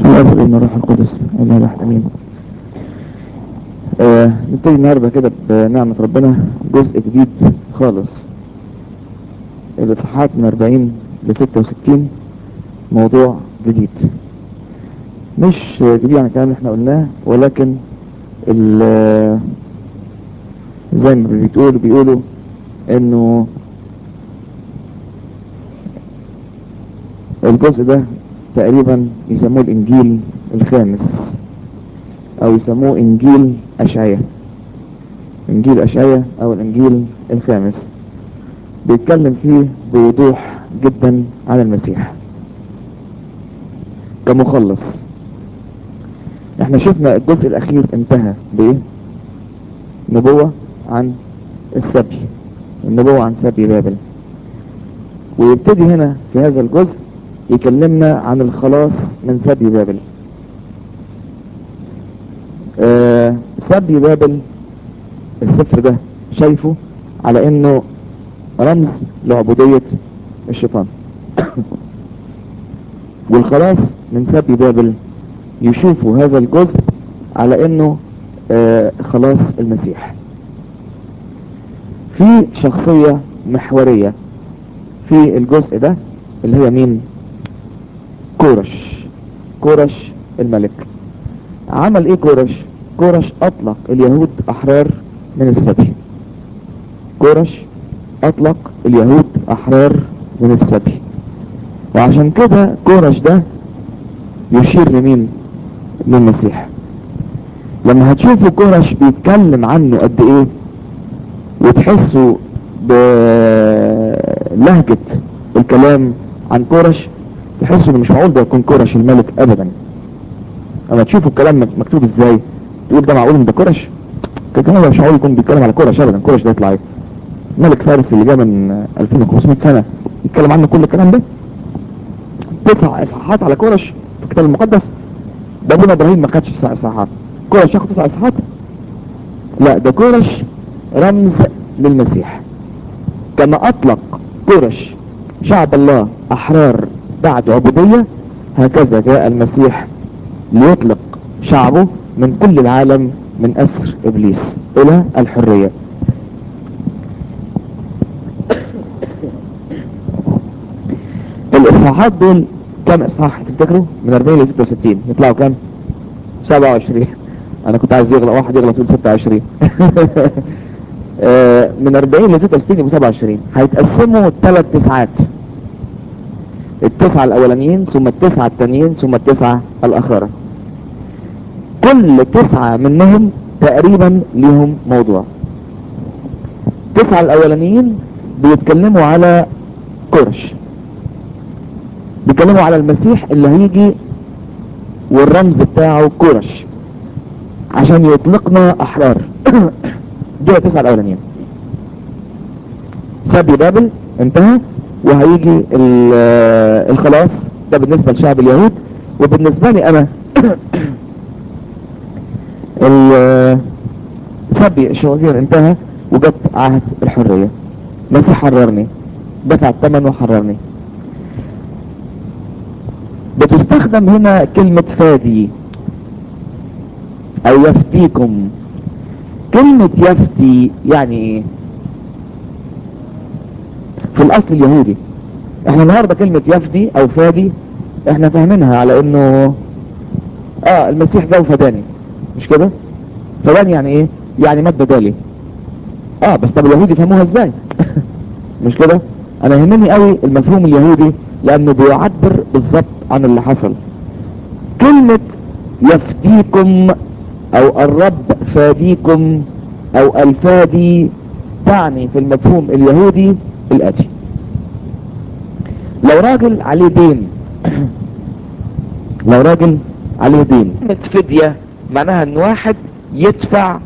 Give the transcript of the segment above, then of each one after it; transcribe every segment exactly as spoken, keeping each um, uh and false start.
الاب والابن والروح القدس اله واحد امين. آه نبتدي النهارده كده بنعمة ربنا جزء جديد خالص، الاصحاحات من أربعين ل ستة وستين، موضوع جديد مش جديد عن الكلام اللي احنا قلناه، ولكن زي ما بيقولوا بيقولوا انه الجزء ده تقريبا يسموه الانجيل الخامس او يسموه انجيل اشعياء، انجيل اشعياء او الانجيل الخامس. بيتكلم فيه بوضوح جدا عن المسيح كمخلص. احنا شفنا الجزء الاخير انتهى بايه؟ نبوة عن السبي، النبوة عن سبي بابل. ويبتدي هنا في هذا الجزء يكلمنا عن الخلاص من سبي بابل. آه سبي بابل السفر ده شايفه على انه رمز لعبودية الشيطان والخلاص من سبي بابل يشوفوا هذا الجزء على انه آه خلاص المسيح. في شخصية محورية في الجزء ده اللي هي مين؟ كورش. كورش الملك عمل ايه؟ كورش كورش اطلق اليهود احرار من السبي. كورش اطلق اليهود احرار من السبي، وعشان كده كورش ده يشير لمين؟ للمسيح. لما هتشوفوا كورش بيتكلم عنه قد ايه وتحسوا بلهجة الكلام عن كورش، تحسوا انه مش معقول ده يكون كورش الملك ابدا. اما تشوفوا الكلام مكتوب ازاي تقول ده معقول ان ده كورش؟ كده مش معقول يكون بيتكلم على كورش ابدا. كورش ده يطلع ايه؟ ملك فارس اللي جاء من ألفين وخمسمائة سنة يتكلم عنه كل الكلام ده؟ تسع اصحاحات على كورش في الكتاب المقدس. ده ابونا ابراهيم ما خدش تسع اصحاحات، كورش ياخد تسع اصحاحات؟ لا، ده كورش رمز للمسيح. كما اطلق كورش شعب الله احرار بعد عبودية، هكذا جاء المسيح ليطلق شعبه من كل العالم من اسر ابليس الى الحرية. الاصحاحات دول كم اصحاح تفتكروا؟ من أربعين ل ستة وستين يطلعوا كم؟ سبعة وعشرين. انا كنت عايز يغلط واحد يغلط يقول ستة وعشرين. من أربعين ل ستة وستين يبقوا سبعة وعشرين. هيتقسموا ثلاث تسعات، التسعة الاولانيين ثم التسعة التانيين ثم التسعة الاخرى. كل تسعة منهم تقريبا ليهم موضوع. التسعة الاولانيين بيتكلموا على كورش، بيتكلموا على المسيح اللي هيجي والرمز بتاعه كورش عشان يطلقنا احرار. دول التسعة الاولانيين. سبي بابل انتهى وهيجي الخلاص. ده بالنسبة لشعب اليهود، وبالنسبة لي انا سبي الشرير انتهى وجت عهد الحرية. المسيح حررني، دفع الثمن وحررني. بتستخدم هنا كلمة فادي او يفديكم. كلمة يفدي يعني ايه في الاصل اليهودي؟ احنا النهاردة كلمة يفدي او فادي احنا فاهمينها على انه اه المسيح جاء وفداني، مش كده؟ فداني يعني ايه؟ يعني مات بدالي. اه بس طب اليهودي فهموها ازاي؟ مش كده؟ انا يهمني قوي المفهوم اليهودي لانه بيعبر بالظبط عن اللي حصل. كلمة يفديكم او الرب فاديكم او الفادي تعني في المفهوم اليهودي الاتي: لو راجل عليه دين لو راجل عليه دين كلمة فدية معناها ان واحد يدفع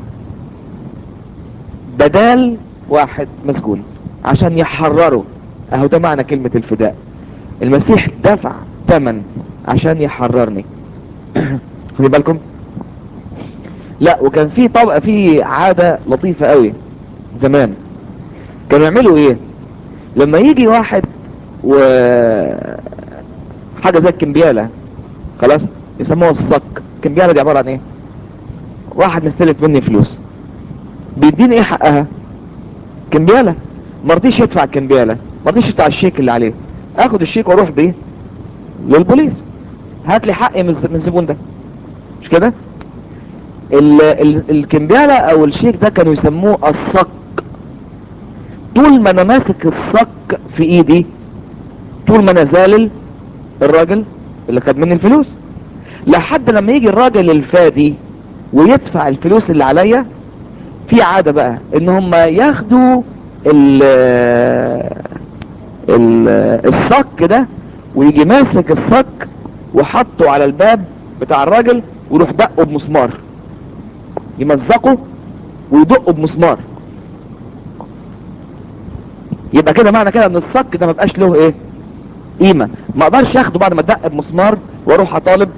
بدال واحد مسجون عشان يحرره. اهو ده معنى كلمة الفداء. المسيح دفع ثمن عشان يحررني. خلي بالكم. لا، وكان في طبقة في عادة لطيفة قوي زمان. كانوا يعملوا ايه لما يجي واحد و حاجة زي الكمبيالة، خلاص يسموها الصك. الكمبيالة دي عبارة عن ايه؟ واحد مستلف مني فلوس، بيديني ايه حقها؟ كمبيالة. مرضيش يدفع الكمبيالة، مرضيش يدفع الشيك اللي عليه، اخد الشيك واروح بيه للبوليس، هات لي حقي من الز- من الزبون ده. مش كده؟ ال- ال- الكمبيالة او الشيك ده كانوا يسموه الصك. طول ما انا ماسك الصك في ايدي، طول ما انا زالل الراجل اللي خد مني الفلوس، لحد لما يجي الراجل الفادي ويدفع الفلوس اللي عليا. في عادة بقى ان هم ياخدوا ال ال الصك ده، ويجي ماسك الصك وحطه على الباب بتاع الراجل ويروح دقه بمسمار، يمزقه ويدقه بمسمار. يبقى كده معنى كده ان الصك ده ما بقاش له ايه؟ قيمة. ما اقدرش اخده بعد ما اتدق بمسمار واروح اطالب.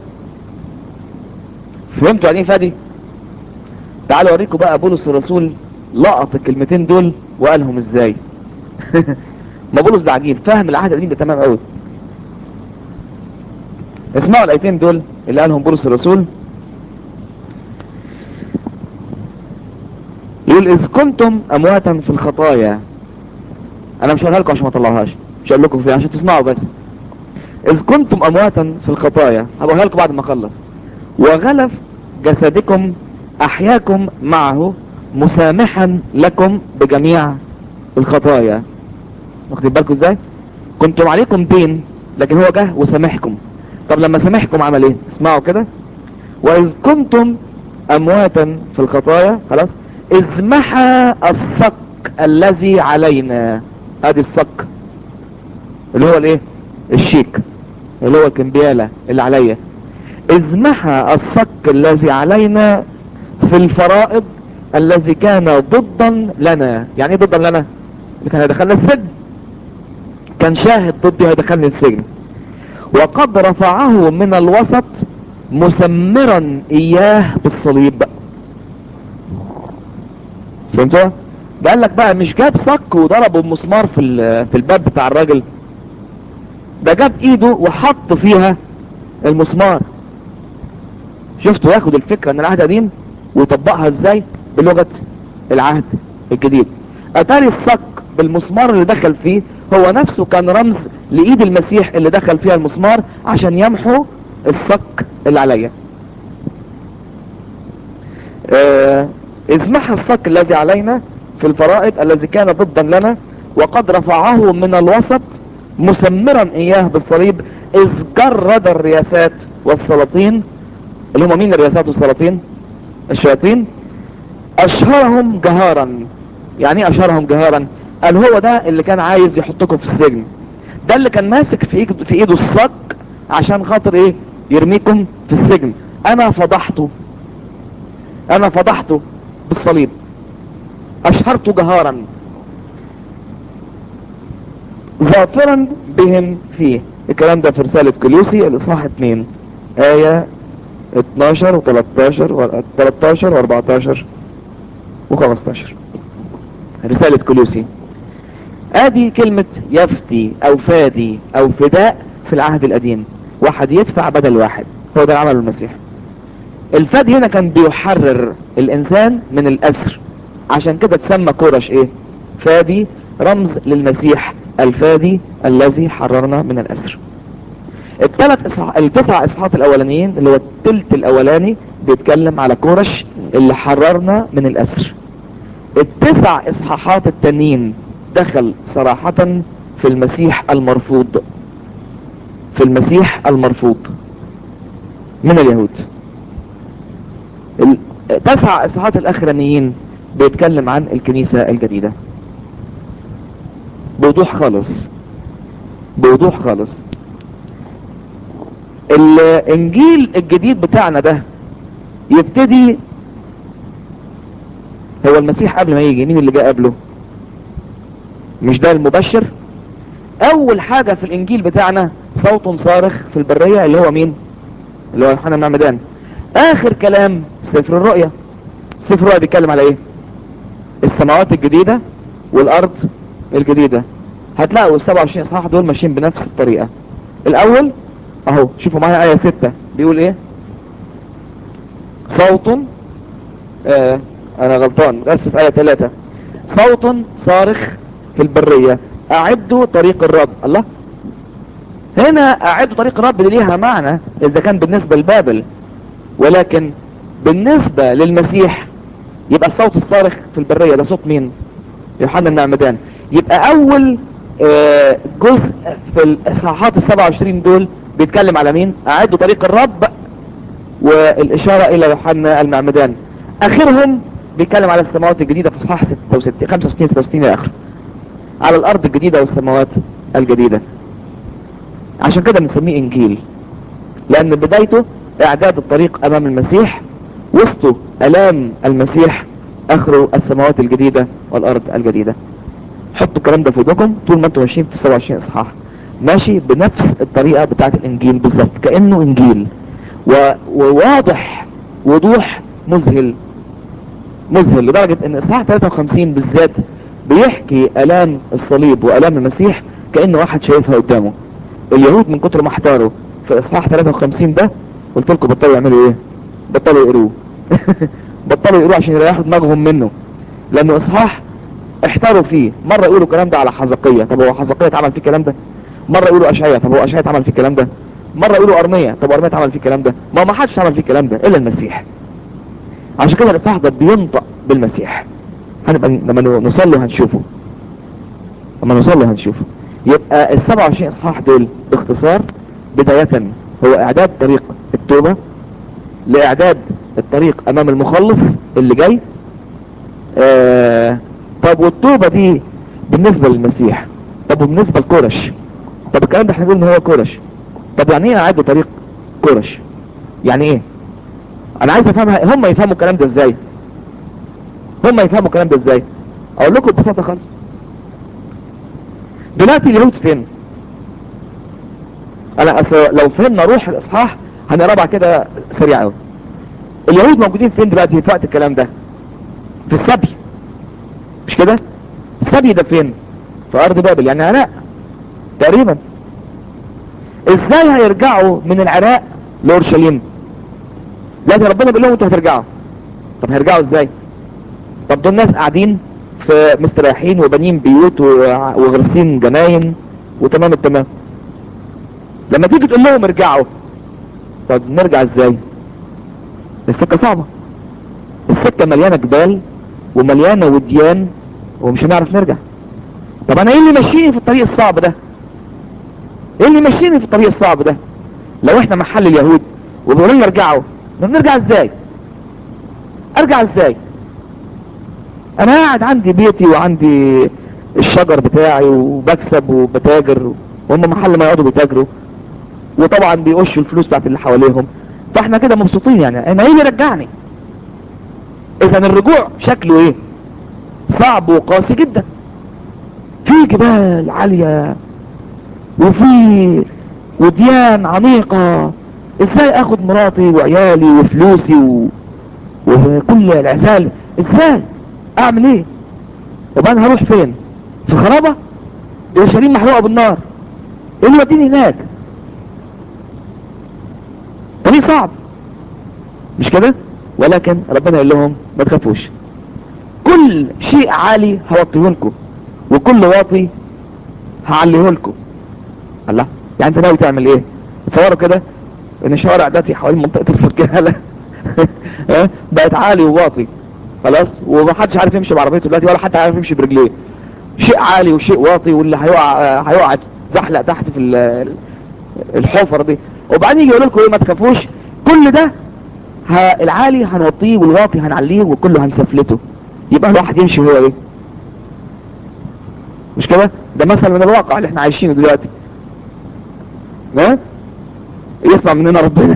فهمتوا يعني ايه فادي؟ تعالوا اوريكم بقى بولس الرسول لقط الكلمتين دول وقالهم ازاي. ما بولس ده عجيب، فاهم العهد القديم ده تمام قوي. اسمعوا الايتين دول اللي قالهم بولس الرسول. يقول اذ كنتم امواتا في الخطايا. انا مش هقولها لكم عشان ما اطلعهاش، مش هقول لكم فيها عشان تسمعوا بس. اذ كنتم امواتا في الخطايا، هبقولها لكم بعد ما اخلص. وغلف جسدكم احياكم معه مسامحا لكم بجميع الخطايا. واخدين بالكم ازاي؟ كنتم عليكم دين، لكن هو جه وسامحكم. طب لما سامحكم عمل ايه؟ اسمعوا كده. واذ كنتم امواتا في الخطايا، خلاص، اذ محى الصك الذي علينا. ادي الصك اللي هو الايه؟ الشيك، اللي هو الكمبيالة اللي عليا. اذ محى الصك الذي علينا في الفرائض الذي كان ضدا لنا. يعني ايه ضدا لنا؟ اللي كان هيدخلنا السجن، كان شاهد ضدي هيدخلني السجن. وقد رفعه من الوسط مسمرا اياه بالصليب. فهمتوا؟ قال لك بقى مش جاب صك وضربه بمسمار في ال- في الباب بتاع الراجل، ده جاب ايده وحط فيها المسمار. شفتوا؟ ياخد الفكرة من العهد القديم ويطبقها ازاي بلغة العهد الجديد. اتاري الصك بالمسمار اللي دخل فيه هو نفسه كان رمز لايد المسيح اللي دخل فيها المسمار عشان يمحو الصك اللي عليا. آه اذ محى الصك الذي علينا في الفرائض الذي كان ضدا لنا، وقد رفعه من الوسط مسمرا اياه بالصليب، اذ جرد الرياسات والسلاطين. اللي هم مين الرياسات والسلاطين؟ الشياطين. اشهرهم جهارا. يعني ايه اشهرهم جهارا؟ قال هو ده اللي كان عايز يحطكم في السجن، ده اللي كان ماسك في ايده في ايده الصك عشان خاطر ايه؟ يرميكم في السجن. انا فضحته، انا فضحته بالصليب، اشهرته جهارا ظافرا بهم فيه. الكلام ده في رسالة كولوسي الاصحاح اتنين آية اتناشر و تلتاشر و تلتاشر و اربعتاشر و خمستاشر. رسالة كولوسي. ادي كلمة يفتي او فادي او فداء في العهد القديم، واحد يدفع بدل واحد، هو ده عمل المسيح. الفدي هنا كان بيحرر الانسان من الاسر، عشان كده تسمى كورش ايه؟ فادي، رمز للمسيح الفادي الذي حررنا من الاسر. الثلاث إصح... التسع اصحاحات الاولانيين اللي هو التلت الاولاني بيتكلم على كورش اللي حررنا من الاسر. التسع اصحاحات التانيين دخل صراحة في المسيح المرفوض، في المسيح المرفوض من اليهود. التسع اصحاحات الاخرانيين بيتكلم عن الكنيسة الجديدة بوضوح خالص، بوضوح خالص. الانجيل الجديد بتاعنا ده يبتدي، هو المسيح قبل ما يجي مين اللي جاء قبله؟ مش ده المبشر؟ اول حاجة في الانجيل بتاعنا صوت صارخ في البرية، اللي هو مين؟ اللي هو يوحنا المعمدان. اخر كلام سفر الرؤيا. سفر الرؤيا بيتكلم على ايه؟ السماوات الجديدة والارض الجديدة. هتلاقوا ال سبعة وعشرين اصحاح دول ماشيين بنفس الطريقة. الاول اهو شوفوا معايا آية ستة بيقول ايه؟ صوت آه انا غلطان اسف، آية ثلاثة، صوت صارخ في البرية اعدوا طريق الرب. الله، هنا اعدوا طريق الرب دي ليها معنى اذا كان بالنسبة لبابل، ولكن بالنسبة للمسيح يبقى الصوت الصارخ في البرية ده صوت مين؟ يوحنا المعمدان. يبقى اول آه جزء في الاصحاحات السبعة وعشرين دول بيتكلم على مين؟ اعدوا طريق الرب، والاشارة الى يوحنا المعمدان. اخرهم بيتكلم على السماوات الجديدة في اصحاح ستة وستين خمسة وستين ستة وستين الى اخره، على الارض الجديدة والسماوات الجديدة. عشان كده بنسميه انجيل، لان بدايته اعداد الطريق امام المسيح، وسطه الام المسيح، اخره السماوات الجديدة والارض الجديدة. حطوا الكلام ده في ودنكم طول ما انتم ماشيين في سبعة وعشرين اصحاح، ماشي بنفس الطريقة بتاعت الانجيل بالظبط، كأنه انجيل، و... وواضح وضوح مذهل مذهل لدرجة ان اصحاح ثلاثة وخمسين بالذات بيحكي الام الصليب والام المسيح كأنه واحد شايفها قدامه. اليهود من كتر ما احتاروا في اصحاح ثلاثة وخمسين ده، قلت لكم بطلوا يعملوا ايه؟ بطلوا يقروه. بطلوا يقروه عشان يريحوا دماغهم منه، لانه اصحاح احتاروا فيه. مرة يقولوا الكلام ده على حزقية، طب هو حزقية اتعمل فيه الكلام ده؟ مرة يقولوا اشعياء، طب هو اشعياء اتعمل فيه الكلام ده؟ مرة يقولوا ارمية، طب ارمية اتعمل فيه الكلام ده؟ ما ما حدش اتعمل فيه الكلام ده الا المسيح. عشان كده الاصحاح ده بينطق بالمسيح. هنبقى لما نوصل له هنشوفه، لما نوصل له هنشوفه. يبقى ال سبعة وعشرين اصحاح دول باختصار بداية هو اعداد طريق التوبة، لاعداد الطريق امام المخلص اللي جاي. آه طب والتوبة دي بالنسبة للمسيح، طب وبالنسبة لكورش، طب الكلام ده احنا بنقول ان هو كورش، طب يعني ايه اعدوا طريق كورش؟ يعني ايه؟ انا عايز افهمها، هم يفهموا الكلام ده ازاي؟ هم يفهموا الكلام ده ازاي؟ اقول لكم ببساطة خالص. دلوقتي اليهود فين؟ انا أصل لو فهمنا روح الاصحاح هنقرا بعد كده سريع قوي. اليهود موجودين فين دلوقتي في وقت الكلام ده؟ في السبي، مش كده؟ السبي ده فين؟ في ارض بابل، يعني عراق تقريبا. ازاي هيرجعوا من العراق لاورشليم؟ لازم ربنا بيقول لهم انتوا هترجعوا. طب هيرجعوا ازاي؟ طب دول ناس قاعدين في مستريحين وبنين بيوت وغرسين جناين وتمام التمام. لما تيجي تقول لهم ارجعوا، طب نرجع ازاي؟ السكة صعبة، السكة مليانة جبال ومليانة وديان ومش هنعرف نرجع. طب انا ايه اللي ماشيني في الطريق الصعب ده؟ ايه اللي ماشيني في الطريق الصعب ده؟ لو احنا محل اليهود وبيقولوا لنا ارجعوا، نرجع ازاي؟ ارجع ازاي؟ انا قاعد عندي بيتي وعندي الشجر بتاعي وبكسب وبتاجر، وهم محل ما يقعدوا بيتاجروا، وطبعا بيقشوا الفلوس بتاعت اللي حواليهم، فاحنا كده مبسوطين. يعني انا ايه اللي رجعني؟ اذا الرجوع شكله ايه؟ صعب وقاسي جدا. في جبال عالية وفي وديان عميقة، ازاي اخد مراتي وعيالي وفلوسي و... وكل العسال؟ ازاي اعمل ايه؟ طب انا هروح فين؟ في خرابة؟ اورشليم محروقة بالنار، ايه اللي يوديني هناك؟ طريق صعب، مش كده؟ ولكن ربنا يقول لهم ما تخافوش، كل شيء عالي هوطيه لكم، وكل واطي هعليه لكم. الله، يعني انت ناوي تعمل ايه؟ تصوروا كده ان الشوارع دلوقتي حوالين منطقة الفجالة بقت عالي وواطي خلاص، ومحدش عارف يمشي بعربيته دلوقتي، ولا حتى عارف يمشي برجليه. شيء عالي وشيء واطي، واللي هيقع هيقع زحلق تحت في الحفر دي. وبعدين يجي يقول لكم ايه؟ ما تخافوش، كل ده ها العالي هنوطيه والواطي هنعليه وكله هنسفلته. يبقى الواحد يمشي هو ايه؟ مش كده؟ ده مثل من الواقع اللي احنا عايشينه دلوقتي. ها؟ يسمع مننا ربنا.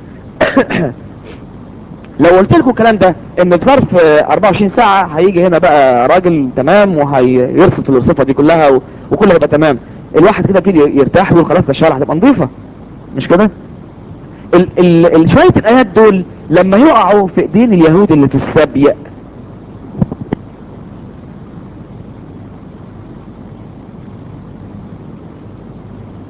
لو قلت لكم الكلام ده ان في ظرف اربعة وعشرين ساعة هيجي هنا بقى راجل تمام وهيرصف الرصفة دي كلها و... وكله هيبقى تمام، الواحد كده كده يرتاح ويقول خلاص ده الشارع هتبقى نظيفة، مش كده؟ ال... ال... ال... شوية الايات دول لما يقعوا في ايدين اليهود اللي في السبي،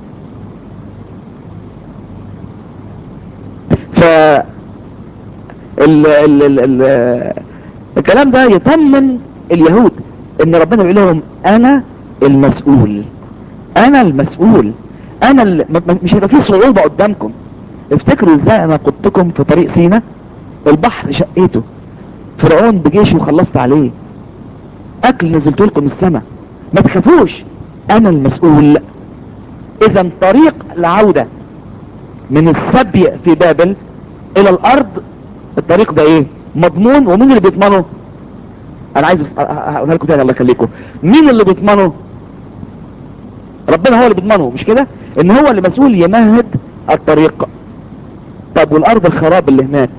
ف ال ال ال ال الكلام ده يطمن اليهود ان ربنا بيقول لهم انا المسؤول، انا المسؤول، انا ال... مش هيبقى فيه صعوبة قدامكم. افتكروا ازاي انا قدتكم في طريق سينا، البحر شقيته، فرعون بجيشه وخلصت عليه، اكل نزلت لكم السماء، ما تخافوش انا المسؤول. اذا طريق العودة من السبي في بابل الى الارض، الطريق ده ايه؟ مضمون. ومين اللي بيضمنه؟ انا عايز هقولها لكم تاني الله يخليكم. مين اللي بيضمنه؟ ربنا هو اللي بيضمنه، مش كده؟ ان هو اللي مسؤول يمهد الطريق. طب والارض الخراب اللي هناك،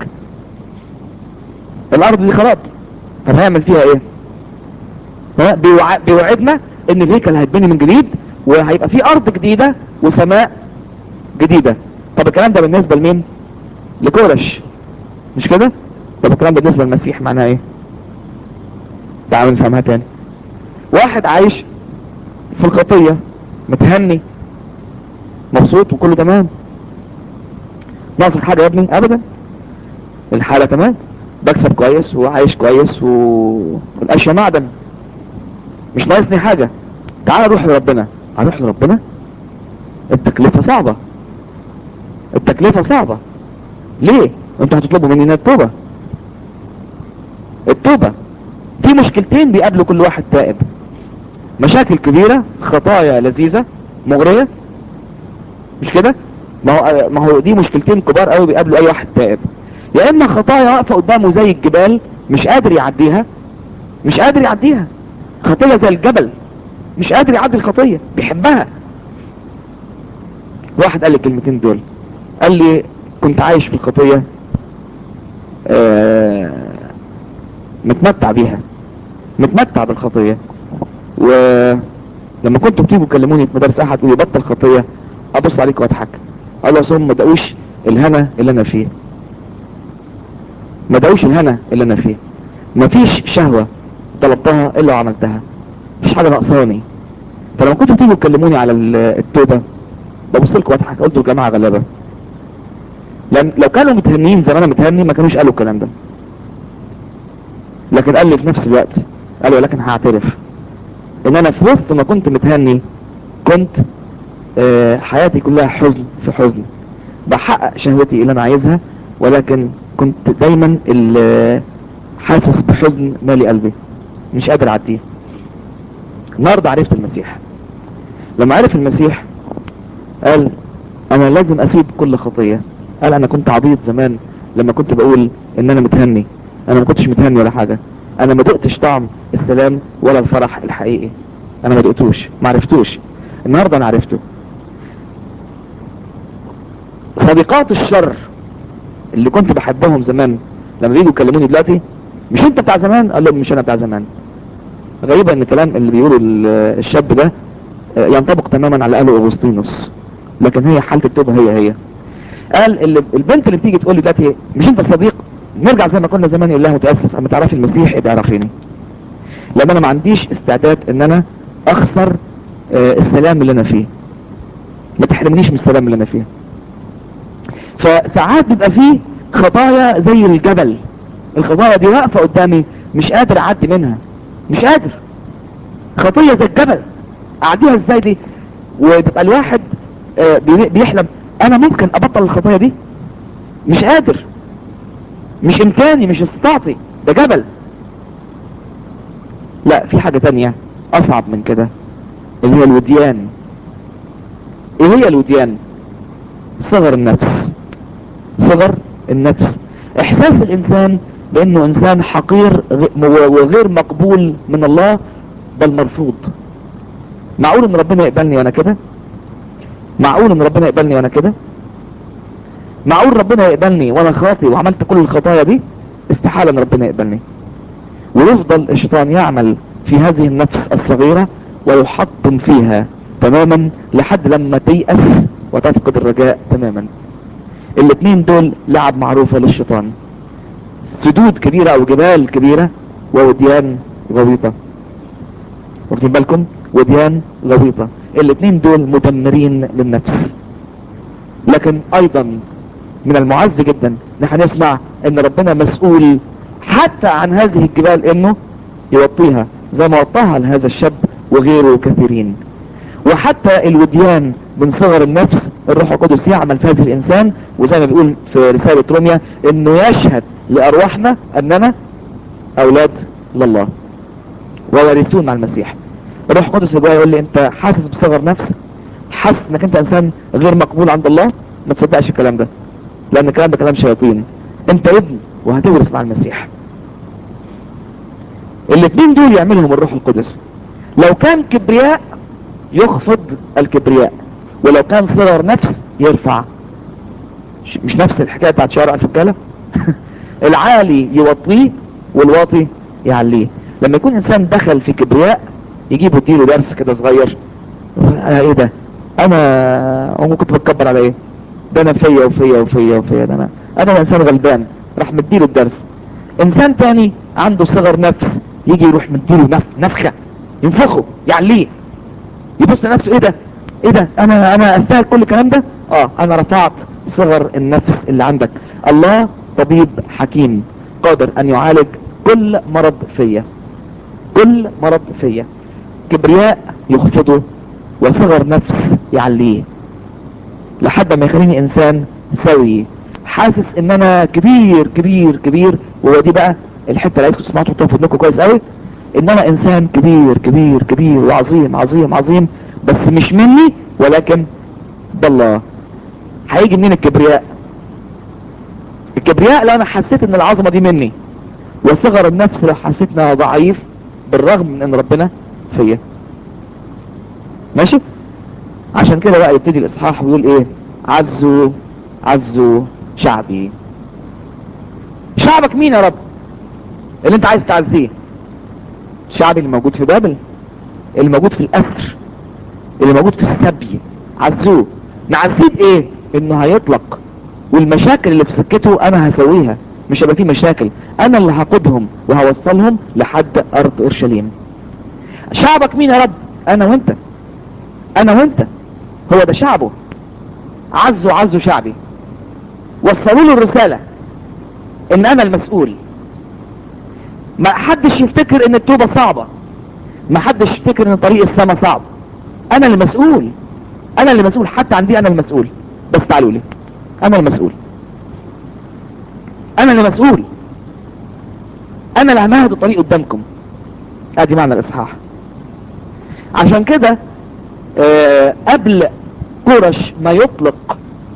الارض دي خراب، طب هيعمل فيها ايه؟ بيوع... بيوعدنا ان الهيكل هيتبني من جديد، وهيبقى في ارض جديدة وسماء جديدة. طب الكلام ده بالنسبة لمين؟ لكورش، مش كده؟ طب الكلام ده بالنسبة للمسيح معناه ايه؟ تعالوا نفهمها تاني. واحد عايش في الخطية متهني مبسوط وكله تمام، ناقصك حاجة يا ابني؟ ابدا، الحالة تمام، بكسب كويس وعايش كويس و... والاشياء معدن، مش ناقصني حاجة. تعال اروح لربنا. اروح لربنا؟ التكلفة صعبة، التكلفة صعبة. ليه؟ انتوا هتطلبوا مننا التوبة. التوبة في مشكلتين بيقابلوا كل واحد تائب، مشاكل كبيرة، خطايا لذيذة مغرية، مش كده؟ ما هو ما هو دي مشكلتين كبار قوي بيقابلوا اي واحد تائب. يا اما خطايا واقفة قدامه زي الجبال مش قادر يعديها، مش قادر يعديها، خطية زي الجبل مش قادر يعدي الخطية، بيحبها. واحد قال لي الكلمتين دول، قال لي كنت عايش في الخطية آه متمتع بيها، متمتع بالخطية، ولما كنتوا بتيجوا تكلموني في مدارس احد ويبطل خطية ابص عليك واضحك، قال له ما دقوش الهنا اللي انا فيه، ما دقوش الهنا اللي انا فيه، مفيش شهوة طلبتها الا وعملتها، مفيش حاجة ناقصاني. فلما كنتوا بتيجوا تكلموني على التوبة ببص لكم واضحك، قلت الجماعة غلابة، لان لو كانوا متهنين زي ما انا متهني ما كانوش قالوا الكلام ده. لكن قال لي في نفس الوقت، قال لي ولكن هعترف ان انا في وسط ما كنت متهني كنت آه حياتي كلها حزن في حزن، بحقق شهوتي اللي انا عايزها ولكن كنت دايما حاسس بحزن مالي قلبي مش قادر اعديه. النهارده عرفت المسيح. لما عرف المسيح قال انا لازم اسيب كل خطية. قال انا كنت عبيط زمان لما كنت بقول ان انا متهني، انا ما كنتش متهني ولا حاجة، انا ما دقتش طعم السلام ولا الفرح الحقيقي، انا ما دقتوش، ما عرفتوش. النهارده انا عرفته. صديقات الشر اللي كنت بحبهم زمان لما بيجوا يكلموني دلوقتي، مش انت بتاع زمان؟ قال لهم مش انا بتاع زمان. غريبة ان الكلام اللي بيقوله الشاب ده ينطبق تماما على قاله اغسطينوس، لكن هي حالة التوبة هي هي. قال اللي البنت اللي بتيجي تقول لي دلوقتي مش انت صديق، نرجع زي ما كنا زمان، يقول لها متاسف اما تعرفي المسيح ابقى اعرفيني، لان انا ما عنديش استعداد ان انا اخسر آه السلام اللي انا فيه، ما تحرمنيش من السلام اللي انا فيه. فساعات بيبقى فيه خطايا زي الجبل، الخطايا دي واقفة قدامي مش قادر اعدي منها، مش قادر، خطية زي الجبل اعديها ازاي دي؟ وبيبقى الواحد آه بيحلم انا ممكن ابطل الخطايا دي، مش قادر، مش امكاني، مش استطاعتي، ده جبل. لا، في حاجة تانية اصعب من كده اللي هي الوديان. ايه هي الوديان؟ صغر النفس، صغر النفس، احساس الانسان بانه انسان حقير وغير مقبول من الله بل مرفوض. معقول ان ربنا يقبلني وانا كده؟ معقول ان ربنا يقبلني وانا كده؟ معقول ربنا يقبلني وانا خاطي وعملت كل الخطايا دي؟ استحالة ان ربنا يقبلني. ويفضل الشيطان يعمل في هذه النفس الصغيرة ويحطم فيها تماما لحد لما تيأس وتفقد الرجاء تماما. الاثنين دول لعب معروفة للشيطان، سدود كبيرة او جبال كبيرة ووديان غويطة. واخدين بالكم؟ وديان غويطة، الاثنين دول مدمرين للنفس. لكن ايضا من المعز جدا نحن نسمع ان ربنا مسؤول حتى عن هذه الجبال انه يوطيها زي ما وطاها لهذا الشاب وغيره كثيرين. وحتى الوديان من صغر النفس الروح القدس يعمل في هذا الانسان، وزي ما بيقول في رسالة روميا انه يشهد لارواحنا اننا اولاد لله ووارثون مع المسيح. الروح القدس اللي جوايا يقول لي انت حاسس بصغر نفس، حاسس انك انت انسان غير مقبول عند الله، ما تصدقش الكلام ده، لان الكلام ده كلام شياطين. انت ابن وهتورث مع المسيح. الاثنين دول يعملهم الروح القدس. لو كان كبرياء يخفض الكبرياء، ولو كان صغر نفس يرفع. مش نفس الحكاية بتاعت شارع الفكالة؟ العالي يوطيه والواطي يعليه. لما يكون انسان دخل في كبرياء يجيبوا اديله درس كده صغير، انا ايه ده، انا انا كنت بتكبر على ايه ده، انا فيا وفيا وفيا وفيا ده، انا انا انسان غلبان، راح مديله الدرس. انسان تاني عنده صغر نفس يجي يروح مديله نف... نفخة ينفخه يعليه، يبص لنفسه ايه ده ايه ده، انا انا استاهل كل الكلام ده. اه انا رفعت صغر النفس اللي عندك. الله طبيب حكيم قادر ان يعالج كل مرض فيا، كل مرض فيا. كبرياء يخفضه وصغر نفس يعليه لحد ما يخليني انسان سوي، حاسس ان انا كبير كبير كبير. وهو دي بقى الحته اللي عايزكم تسمعوا تحطوها في ودنكم كويس قوي، ان انا انسان كبير كبير كبير وعظيم عظيم عظيم، بس مش مني ولكن بالله. هيجي منين الكبرياء؟ الكبرياء لو انا حسيت ان العظمه دي مني، وصغر النفس لو حسيت ان انا ضعيف بالرغم من ان ربنا فيا. ماشي؟ عشان كده بقى يبتدي الاصحاح ويقول ايه؟ عزوا عزوا شعبي. شعبك مين يا رب اللي انت عايز تعزيه؟ الشعب اللي موجود في بابل، اللي موجود في الاسر، اللي موجود في السبي. عزوه. نعزيه بايه؟ انه هيطلق، والمشاكل اللي في سكته انا هسويها، مش هيبقى فيه مشاكل، انا اللي هقودهم وهوصلهم لحد ارض اورشليم. شعبك مين يا رب؟ انا وانت، انا وانت، هو ده شعبه. عزوا عزوا شعبي، وصلوا له الرسالة ان انا المسؤول. ما حدش يفتكر ان التوبة صعبة، ما حدش يفتكر ان طريق السماء صعب. انا اللي مسؤول، انا اللي مسؤول، حتى عندي انا المسؤول. بس تعالوا لي، انا المسؤول، انا اللي مسؤول، انا اللي همهد الطريق قدامكم. ادي معنى الاصحاح. عشان كده آه قبل كورش ما يطلق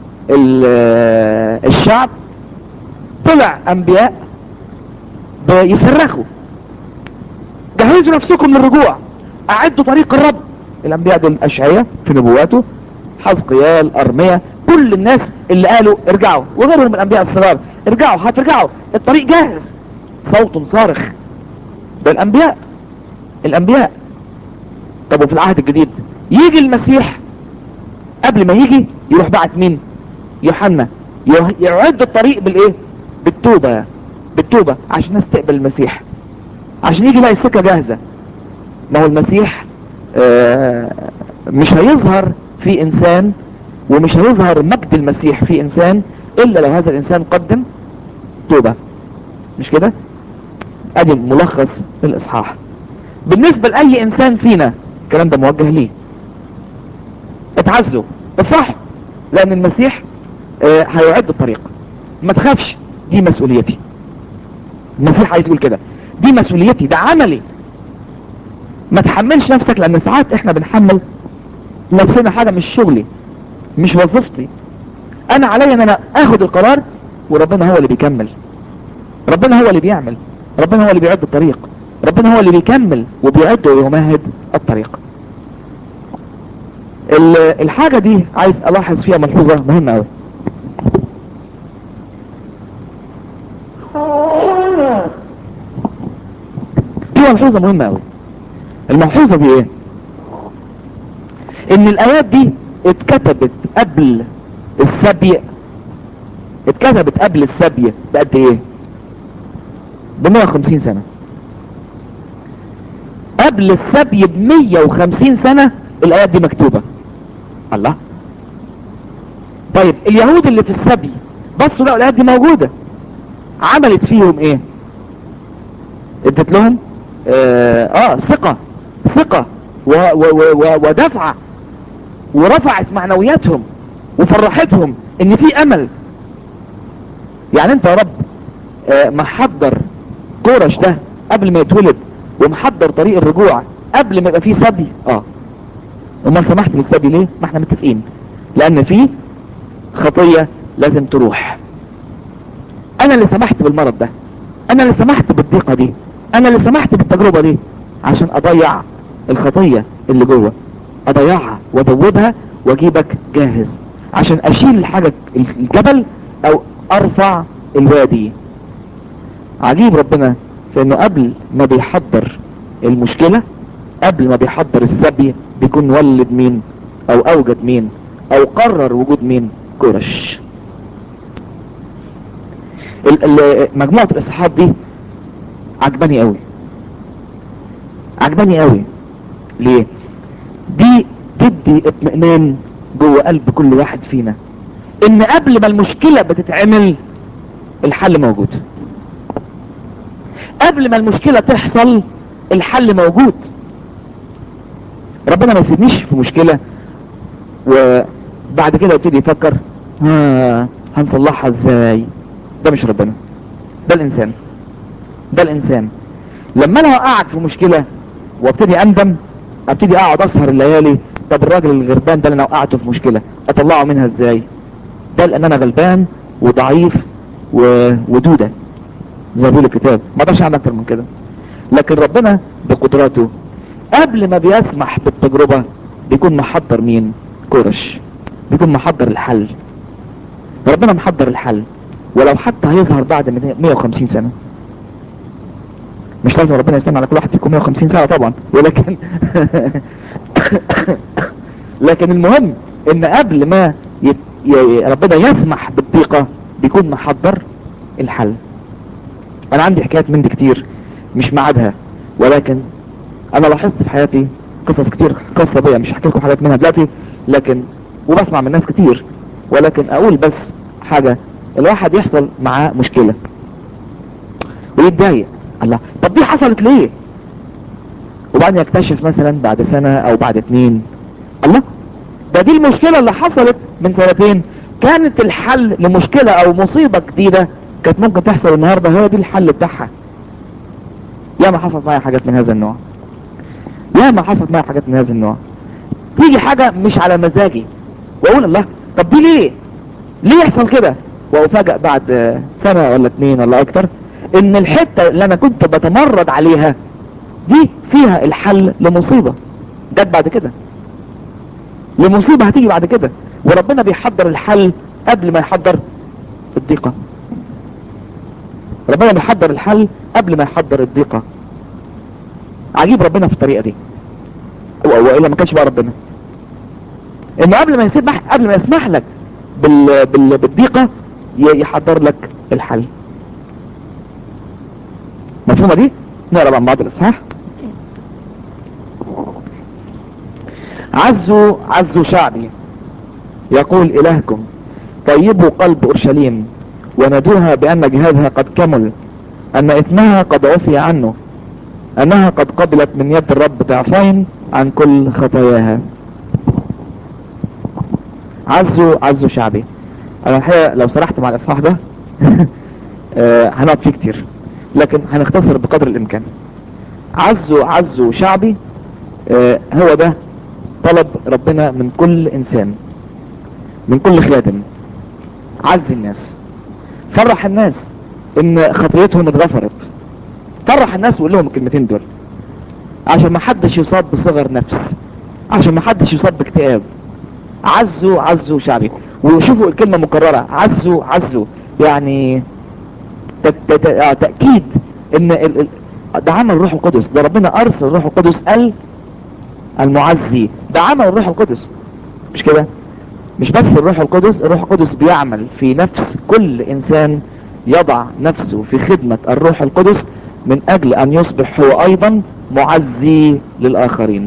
الشعب طلع انبياء بيصرخوا جهزوا نفسكم للرجوع، اعدوا طريق الرب. الانبياء دول اشعياء في نبواته، حزقيال، ارميا، كل الناس اللي قالوا ارجعوا، وغيرهم من الانبياء الصغار، ارجعوا هترجعوا، الطريق جاهز. صوت صارخ. ده الانبياء، الانبياء. طب وفي العهد الجديد يجي المسيح، قبل ما يجي يروح بعت مين؟ يوحنا يعد الطريق بالايه؟ بالتوبة، بالتوبة عشان الناس تقبل المسيح، عشان يجي بقى السكة جاهزة. ما هو المسيح آه مش هيظهر في انسان، ومش هيظهر مجد المسيح في انسان الا لو هذا الانسان قدم توبة. مش كده؟ ادي ملخص الاصحاح. بالنسبة لاي انسان فينا الكلام ده موجه ليه. اتعزوا، افرحوا، لان المسيح آه هيعد الطريق. ما تخافش، دي مسؤوليتي. المسيح عايز يقول كده، دي مسؤوليتي، ده عملي. ما تحملش نفسك، لان ساعات احنا بنحمل نفسنا حاجة مش شغلي، مش وظيفتي. انا علي ان انا اخد القرار، وربنا هو اللي بيكمل، ربنا هو اللي بيعمل، ربنا هو اللي بيعد الطريق، ربنا هو اللي بيكمل وبيعد ويمهد الطريق. الحاجة دي عايز الاحظ فيها ملحوظة مهمة قوي. دي ملحوظة مهمة قوي. الملحوظة دي ايه؟ ان الايات دي اتكتبت قبل السبي، اتكتبت قبل السبي بقد ايه؟ ب مية وخمسين سنة. قبل السبي ب مية وخمسين سنة الايات دي مكتوبة. الله. طيب اليهود اللي في السبي بصوا لقوا الايات دي موجودة، عملت فيهم ايه؟ ادت لهم اه, آه ثقة ثقة و و و ودفعة، ورفعت معنوياتهم وفرحتهم ان في امل. يعني انت يا رب آه محضر كورش ده قبل ما يتولد، ومحضر طريق الرجوع قبل ما يبقى فيه سبي. اه وما سمحت بالسبي ليه؟ ما احنا متفقين لان في خطية لازم تروح. انا اللي سمحت بالمرض ده، انا اللي سمحت بالضيقة دي، انا اللي سمحت بالتجربة دي عشان اضيع الخطية اللي جوه، اضيعها وادوبها واجيبك جاهز عشان اشيل الحاجة الجبل او ارفع الوادي. عجيب ربنا في انه قبل ما بيحضر المشكلة، قبل ما بيحضر السبي، بيكون ولد مين او اوجد مين او قرر وجود مين؟ كورش. مجموعة الاصحاحات دي عجباني قوي، عجباني قوي. ليه؟ دي تدي اطمئنان جوه قلب كل واحد فينا ان قبل ما المشكلة بتتعمل الحل موجود. قبل ما المشكلة تحصل الحل موجود. ربنا ما يسيبنيش في مشكلة وبعد كده يبتدي يفكر ها هنصلحها ازاي. ده مش ربنا، ده الانسان. ده الانسان لما انا وقعت في مشكلة وابتدي اندم، ابتدي اقعد اسهر الليالي، طب الراجل الغربان ده اللي انا وقعته في مشكلة اطلعه منها ازاي؟ ده لان انا غلبان وضعيف و... ودودة زي ما بيقول الكتاب، ما اقدرش اعمل اكتر من كده. لكن ربنا بقدراته قبل ما بيسمح بالتجربة بيكون محضر مين؟ كورش. بيكون محضر الحل. ربنا محضر الحل ولو حتى هيظهر بعد مية وخمسين سنة. مش لازم ربنا يستنى على كل واحد فيكم مية وخمسين سنة طبعا، ولكن لكن المهم ان قبل ما ي... ي... ربنا يسمح بالضيقة بيكون محضر الحل. انا عندي حكايات من دي كتير مش معادها، ولكن انا لاحظت في حياتي قصص كتير خاصة بيا، مش هحكي لكم حاجات منها دلوقتي، لكن وبسمع من ناس كتير. ولكن اقول بس حاجة، الواحد يحصل معاه مشكلة ويتضايق، الله طب دي حصلت ليه؟ وبعدين يكتشف مثلا بعد سنة او بعد اتنين، الله ده دي المشكلة اللي حصلت من سنتين كانت الحل لمشكلة او مصيبة جديدة كانت ممكن تحصل النهاردة، هو دي الحل بتاعها. يا ما حصلت معايا حاجات من هذا النوع، يا ما حصلت معايا حاجات من هذا النوع. تيجي حاجة مش على مزاجي واقول الله طب دي ليه؟ ليه يحصل كده؟ وافاجئ بعد سنة ولا اتنين ولا اكتر ان الحتة اللي انا كنت بتمرد عليها دي فيها الحل لمصيبة جت بعد كده، لمصيبة هتيجي بعد كده. وربنا بيحضر الحل قبل ما يحضر الضيقة. ربنا بيحضر الحل قبل ما يحضر الضيقة. عجيب ربنا في الطريقة دي، وإلا ما كانش بقى ربنا انه قبل ما يسمح قبل ما يسمح لك بال... بال... بالضيقة يحضر لك الحل. مفهومة دي؟ نقرأ بقى بعض الإصحاح. عزوا عزوا شعبي يقول إلهكم، طيبوا قلب أورشليم ونادوها بأن جهادها قد كمل، أن إثمها قد عفي عنه، أنها قد قبلت من يد الرب ضعفين عن كل خطاياها. عزوا عزوا شعبي. أنا الحقيقة لو سرحت مع الإصحاح ده آه هنقعد فيه كتير، لكن هنختصر بقدر الإمكان. عزوا عزوا شعبي، آه هو ده طلب ربنا من كل إنسان، من كل خادم. عز الناس، فرح الناس ان خطيتهم اتغفرت، فرح الناس وقول لهم الكلمتين دول عشان ما حدش يصاب بصغر نفس، عشان ما حدش يصاب باكتئاب. عزوا عزوا شعبي. وشوفوا الكلمة مكررة، عزوا عزوا، يعني تأكيد ان ال... ال... ده عمل الروح القدس، ده ربنا ارسل الروح القدس قال المعزي، ده عمل الروح القدس. مش كده؟ مش بس الروح القدس، الروح القدس بيعمل في نفس كل انسان يضع نفسه في خدمة الروح القدس من اجل ان يصبح هو ايضا معزي للاخرين.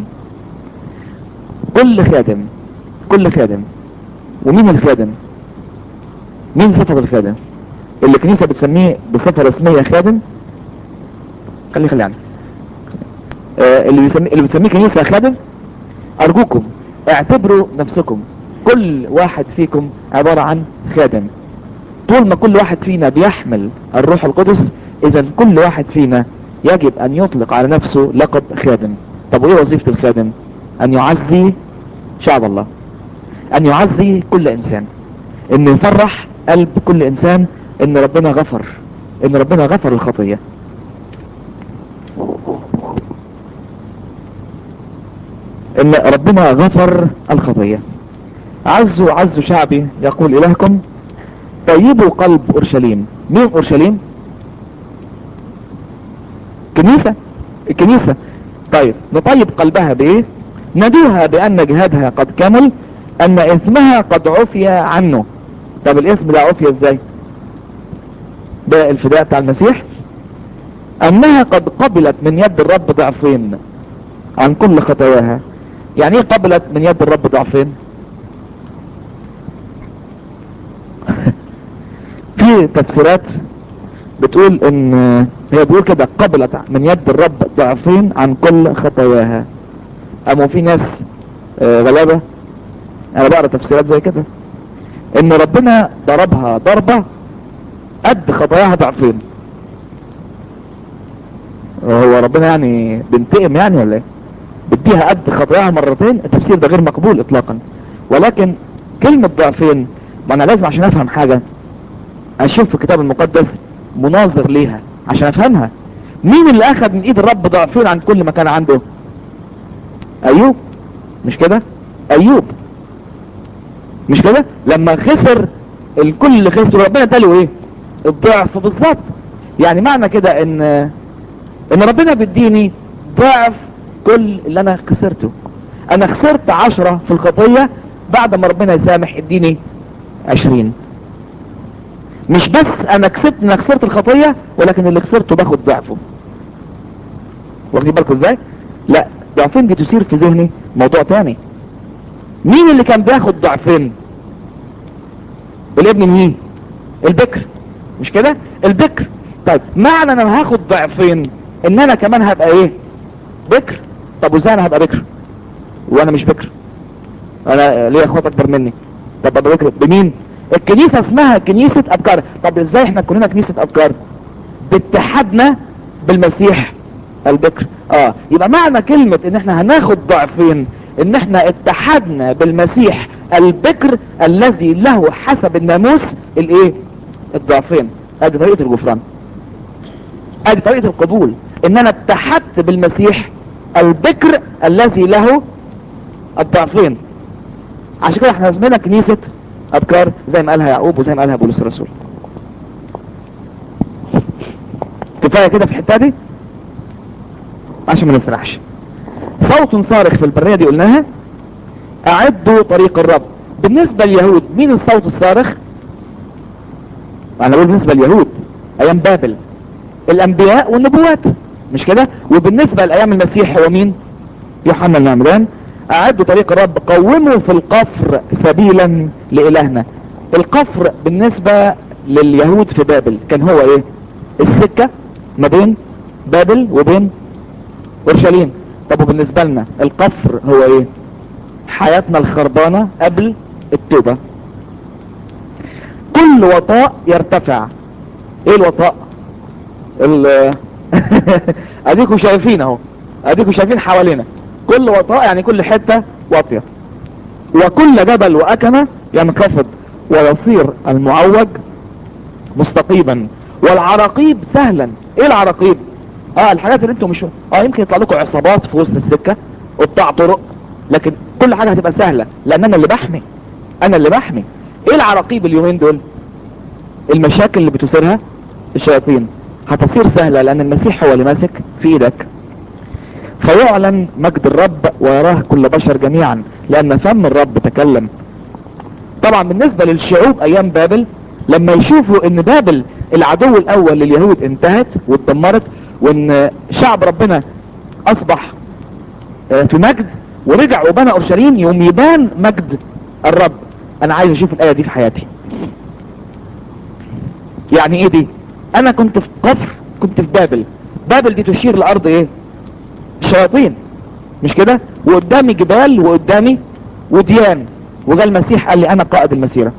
كل خادم، كل خادم. ومين الخادم؟ مين صفة الخادم اللي الكنيسة بتسميه بصفة رسمية خادم؟ خلي خلي يعني آه اللي بيسميه اللي بتسميه كنيسة خادم، ارجوكم اعتبروا نفسكم كل واحد فيكم عبارة عن خادم. طول ما كل واحد فينا بيحمل الروح القدس، اذا كل واحد فينا يجب ان يطلق على نفسه لقب خادم. طب وايه وظيفة الخادم؟ ان يعزي شعب الله، ان يعزي كل انسان، ان يفرح قلب كل انسان ان ربنا غفر، ان ربنا غفر الخطية. ان ربنا غفر الخطية. عزوا عزوا شعبي يقول الهكم، طيبوا قلب اورشليم. مين اورشليم؟ كنيسة، الكنيسة. طيب نطيب قلبها بايه؟ ندوها بان جهادها قد كمل، ان اثمها قد عفي عنه. طب الاثم ده عفي ازاي؟ ده الفداء بتاع المسيح. انها قد قبلت من يد الرب ضعفين عن كل خطاياها. يعني ايه قبلت من يد الرب ضعفين؟ في تفسيرات بتقول ان هي بيقول كده قبلت من يد الرب ضعفين عن كل خطاياها. اما في ناس آه غلابة، انا بقرا تفسيرات زي كده ان ربنا ضربها ضربة قد خطاياها ضعفين. هو ربنا يعني بينتقم يعني ولا ايه؟ بديها قد خطاياها مرتين. التفسير ده غير مقبول اطلاقا. ولكن كلمة ضعفين، ما انا لازم عشان افهم حاجة اشوف في الكتاب المقدس مناظر ليها عشان افهمها. مين اللي اخذ من ايد الرب ضعفين عن كل ما كان عنده؟ ايوب، مش كده؟ ايوب، مش كده؟ لما خسر الكل اللي خسر ربنا اداله ايه؟ الضعف بالظبط. يعني معنى كده ان ان ربنا بيديني ضعف كل اللي انا خسرته. انا خسرت عشرة في الخطية، بعد ما ربنا يسامح اديني عشرين. مش بس انا كسبت انا خسرت الخطية، ولكن اللي خسرته باخد ضعفه. واخدين بالكم ازاي؟ لا، ضعفين دي تثير في ذهني موضوع تاني. مين اللي كان بياخد ضعفين؟ الابن مين؟ البكر، مش كده؟ البكر. طيب معنى ان انا هاخد ضعفين ان انا كمان هبقى ايه؟ بكر. طب وازاي انا هبقى بكر وانا مش بكر؟ انا ليا اخوات اكبر مني. طب ابقى بكر بمين؟ الكنيسة اسمها كنيسة ابكار. طب ازاي احنا كلنا كنيسة ابكار؟ باتحادنا بالمسيح البكر. اه يبقى معنى كلمة ان احنا هناخد ضعفين ان احنا اتحدنا بالمسيح البكر الذي له حسب الناموس الايه؟ الضعفين. ادي طريقة الغفران، ادي طريقة القبول، ان انا اتحدت بالمسيح البكر الذي له الضعفين. عشان كده احنا اسمنا كنيسة ابكار زي ما قالها يعقوب وزي ما قالها بولس الرسول. كفاية كده في الحتة دي عشان ما نسرحش. صوت صارخ في البرية دي قلناها، اعدوا طريق الرب. بالنسبة لليهود مين الصوت الصارخ؟ انا بقول بالنسبة لليهود ايام بابل الانبياء والنبوات، مش كده؟ وبالنسبة لايام المسيح هو مين؟ يوحنا المعمدان. اعدوا طريق الرب، قوموا في القفر سبيلا لالهنا. القفر بالنسبة لليهود في بابل كان هو ايه؟ السكة ما بين بابل وبين اورشليم. طب وبالنسبة لنا القفر هو ايه؟ حياتنا الخربانة قبل التوبة. كل وطاء يرتفع. ايه الوطاء؟ ال اديكم شايفين اهو، اديكم شايفين حوالينا كل وطاء يعني كل حتة واطية. وكل جبل واكمة ينخفض ويصير المعوج مستقيما والعراقيب سهلا. ايه العراقيب؟ اه الحاجات اللي انتم مش اه يمكن يطلع لكم عصابات في وسط السكة قطاع طرق، لكن كل حاجة هتبقى سهلة لان انا اللي بحمي، انا اللي بحمي. ايه العراقيب اليومين دول؟ المشاكل اللي بتثيرها الشياطين هتصير سهلة لان المسيح هو اللي ماسك في ايدك. فيعلن مجد الرب ويراه كل بشر جميعا لان فم الرب تكلم. طبعا بالنسبة للشعوب ايام بابل لما يشوفوا ان بابل العدو الاول لليهود انتهت واتدمرت وان شعب ربنا اصبح في مجد ورجع وبنى اورشليم، يوم يبان مجد الرب. انا عايز اشوف الايه دي في حياتي. يعني ايه دي؟ انا كنت في قفر، كنت في بابل. بابل دي تشير لارض ايه؟ الشياطين، مش كده؟ وقدامي جبال وقدامي وديان، وجاء المسيح قال لي انا قائد المسيرة،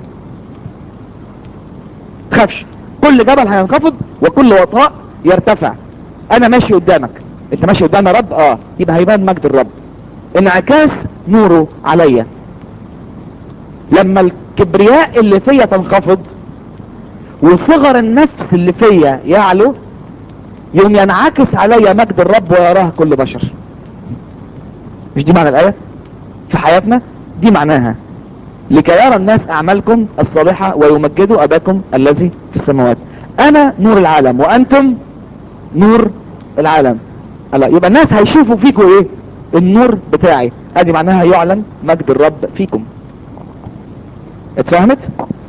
تخافش، كل جبل هينخفض وكل وطاء يرتفع. انا ماشي قدامك، انت ماشي قدام يا رب، اه يبقى هيبان مجد الرب، انعكاس نوره عليا. لما الكبرياء اللي فيا تنخفض وصغر النفس اللي فيا يعلو، يوم ينعكس عليا مجد الرب ويراه كل بشر. مش دي معنى الآية في حياتنا؟ دي معناها لكي يرى الناس اعمالكم الصالحة ويمجدوا اباكم الذي في السماوات. انا نور العالم وانتم نور العالم. الله، يبقى الناس هيشوفوا فيكم ايه؟ النور بتاعي. ادي معناها يعلن مجد الرب فيكم. اتفهمت؟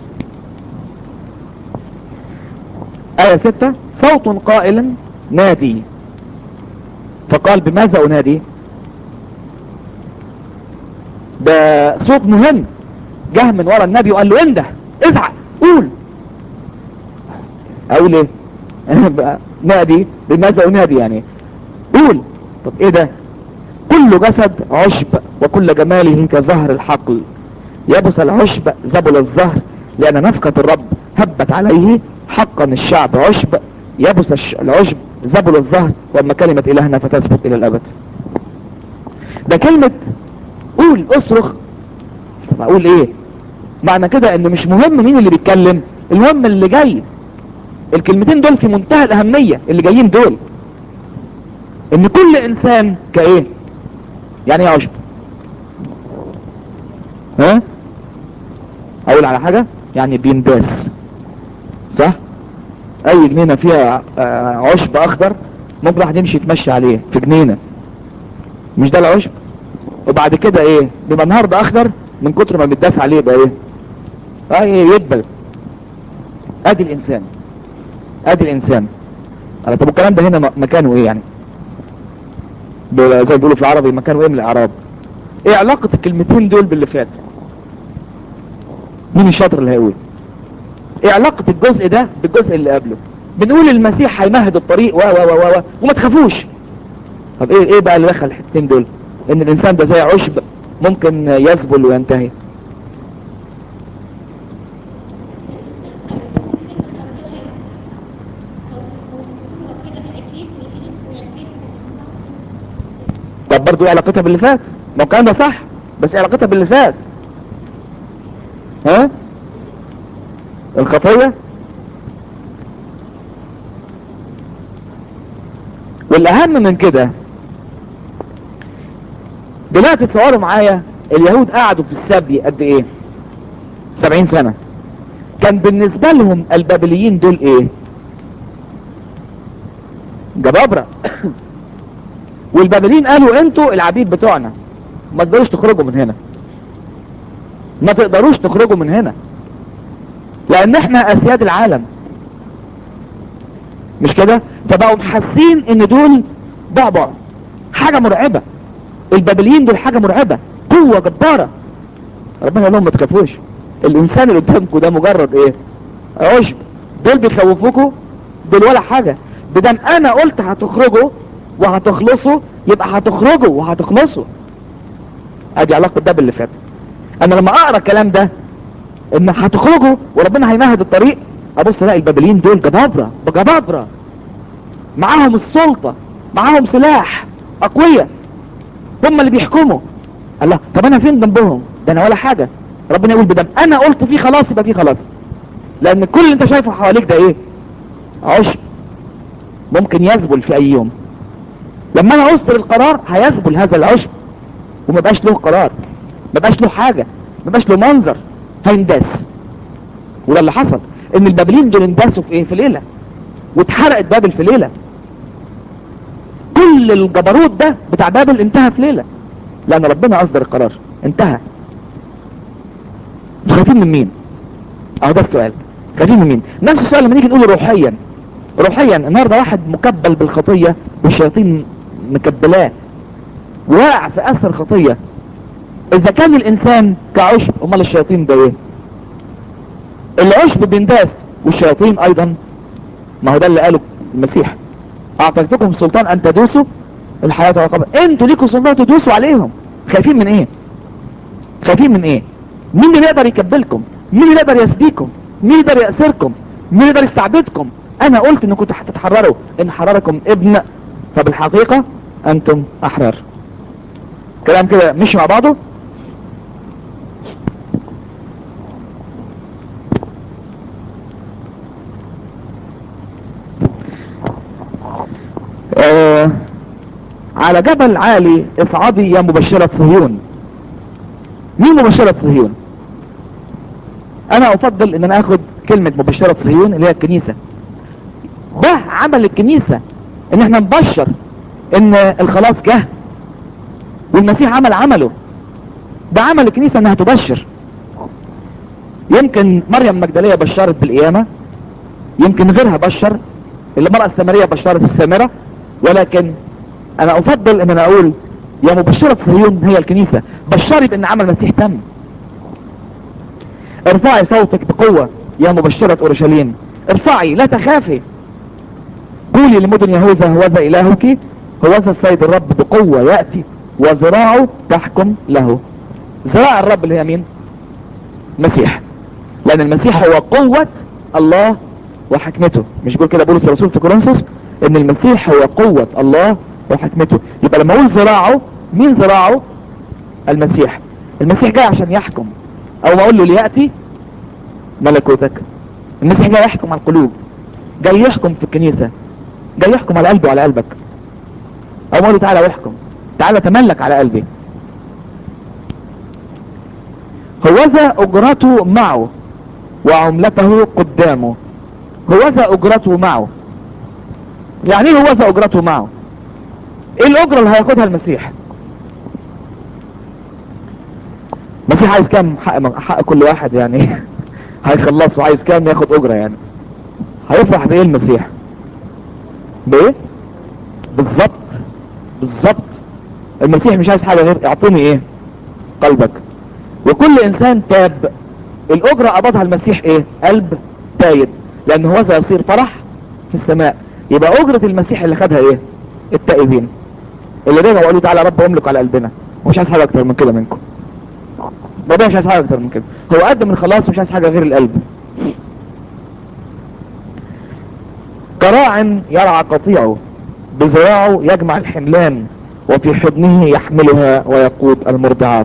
آية ستة، صوت قائل نادي. فقال بماذا انادي؟ ده صوت مهم، جه من ورا النبي وقال له انده، ازعق، قول. اقول ايه؟ نادي، بماذا انادي يعني؟ قول. طب ايه ده؟ كل جسد عشب وكل جماله كزهر الحقل، يبس العشب زبل الزهر، لان نفقة الرب هبت عليه. حقا الشعب عشب، يبس العشب زبل الزهر، واما كلمة الهنا فتثبت الى الابد. ده كلمة قول، اصرخ. طب اقول ايه؟ معنى كده ان مش مهم مين اللي بيتكلم، المهم اللي جاي. الكلمتين دول في منتهى الاهمية اللي جايين دول، ان كل انسان كايه؟ يعني ايه عشب؟ ها؟ اقول على حاجة يعني بينداس، صح؟ اي جنينة فيها عشب اخضر ممكن واحد يمشي يتمشي عليه في جنينة، مش ده العشب؟ وبعد كده ايه؟ بيبقى النهارده اخضر من كتر ما بيتداس عليه بقى ايه؟ اه يدبل. ادي الانسان، ادي الانسان. طب الكلام ده هنا مكانه ايه يعني؟ زي ما بيقولوا في العربي مكانه ايه من الاعراب؟ ايه علاقة الكلمتين دول باللي فات؟ مين الشاطر اللي هيقول؟ ايه علاقة الجزء ده بالجزء اللي قبله؟ بنقول المسيح هيمهد الطريق و و و و وما تخافوش. طب ايه ايه بقى اللي دخل الحتتين دول؟ ان الانسان ده زي عشب ممكن يذبل وينتهي. طب برضو ايه علاقتها باللي فات؟ ما الكلام ده صح، بس ايه علاقتها باللي فات؟ ها؟ الخطية. والاهم من كده، دلوقتي تصوروا معايا اليهود قعدوا في السبي قد ايه؟ سبعين سنة. كان بالنسبة لهم البابليين دول ايه؟ جبابرة. والبابليين قالوا انتوا العبيد بتوعنا، ما تقدروش تخرجوا من هنا، ما تقدروش تخرجوا من هنا، لان احنا اسياد العالم، مش كده؟ فبقوا محسين ان دول بعبع، حاجة مرعبة. البابليين دول حاجة مرعبة، قوة جبارة. ربنا قال لهم ما تخافوش، الانسان اللي قدامكم ده مجرد ايه؟ عشب. دول بيخوفوكوا، دول ولا حاجة. بدم انا قلت هتخرجوا وهتخلصوا، يبقى هتخرجوا وهتخلصوا. ادي علاقة ده باللي فات. انا لما اقرا الكلام ده ان هتخرجوا وربنا هيمهد الطريق، ابص الاقي البابليين دول جبابرة بجبابرة، معاهم السلطة، معاهم سلاح، اقوياء، هم اللي بيحكموا. الله، طب انا فين جنبهم؟ ده انا ولا حاجة. ربنا يقول بدم انا قلت فيه خلاص يبقى فيه خلاص، لان كل اللي انت شايفه حواليك ده ايه؟ عشب، ممكن يذبل في اي يوم. لما انا اصدر القرار هيذبل هذا العشب وما بقاش له قرار، ما بقاش له حاجة، ما بقاش له منظر، هينداس. وده اللي حصل، ان البابليين دول انداسوا في ايه؟ في ليلة، واتحرقت بابل في ليلة. كل الجبروت ده بتاع بابل انتهى في ليلة، لان ربنا اصدر القرار، انتهى. خايفين من مين؟ اهو ده السؤال، خايفين من مين؟ نفس السؤال لما نيجي نقول روحيا. روحيا النهارده واحد مكبل بالخطية والشياطين مكبلاه، واقع في اثر خطية. اذا كان الانسان كعشب، امال الشياطين ده ايه؟ العشب بينداس، والشياطين ايضا، ما هو ده اللي قاله المسيح، اعطيتكم سلطان ان تدوسوا الحياة والعقبة. انتوا ليكوا سلطان تدوسوا عليهم. خايفين من ايه؟ خايفين من ايه؟ مين اللي يقدر يكبلكم؟ مين اللي يقدر يسبيكم؟ مين اللي يقدر يأسركم؟ مين اللي يقدر يستعبدكم؟ انا قلت انكم هتتحرروا، ان حرركم ابن، فبالحقيقة انتم احرار. كلام كده مش مع بعضه. آه على جبل عالي اصعدي يا مبشرة صهيون. مين مبشرة صهيون؟ انا افضل ان انا اخد كلمة مبشرة صهيون اللي هي الكنيسة. ده عمل الكنيسة، ان احنا نبشر ان الخلاص جه، والمسيح عمل عمله. ده عمل الكنيسة انها تبشر. يمكن مريم مجدلية بشرت بالقيامة، يمكن غيرها بشر، المرأة السامرية بشرت السامرة، ولكن انا افضل ان انا اقول يا مبشرة صهيون هي الكنيسة، بشري بان عمل المسيح تم. ارفعي صوتك بقوة يا مبشرة اورشليم، ارفعي لا تخافي، قولي لمدن يهوذا هوذا الهك، هوذا السيد الرب بقوة يأتي وذراعه تحكم له. ذراع الرب اللي هي مين؟ مسيح. لان المسيح هو قوة الله وحكمته. مش بيقول كده بولس الرسول في كورنثوس ان المسيح هو قوة الله وحكمته؟ يبقى لما اقول ذراعه، مين ذراعه؟ المسيح. المسيح جاي عشان يحكم، او ما اقول له ليأتي ملكوتك. المسيح جاي يحكم على القلوب، جاي يحكم في الكنيسة، جاي يحكم على قلبي وعلى قلبك. او ما اقول له تعالى واحكم، تعالى تملك على قلبي. هوذا اجرته معه وعملته قدامه. هوذا اجرته معه، يعني ايه هوذا اجرته معه؟ ايه الاجرة اللي هياخدها المسيح؟ المسيح عايز كام؟ حق, حق كل واحد يعني هيخلصه، عايز كام ياخد اجرة يعني؟ هيفرح بايه المسيح؟ بايه بالظبط؟ بالظبط المسيح مش عايز حاجة غير اعطيني ايه؟ قلبك. وكل انسان تاب الاجرة قبضها المسيح ايه؟ قلب تايب، لان هوذا يصير فرح في السماء. يبقى اجرة المسيح اللي خدها ايه؟ التائبين اللي رجعوا وقالوا تعالى يا رب املك على قلبنا، ومش عايز حاجة اكتر من كده منكم. ربنا مش عايز حاجة اكتر من كده، هو قدم الخلاص ومش عايز حاجة غير القلب. كراع يرعى قطيعه، بذراعه يجمع الحملان، وفي حضنه يحملها ويقود المرضعات.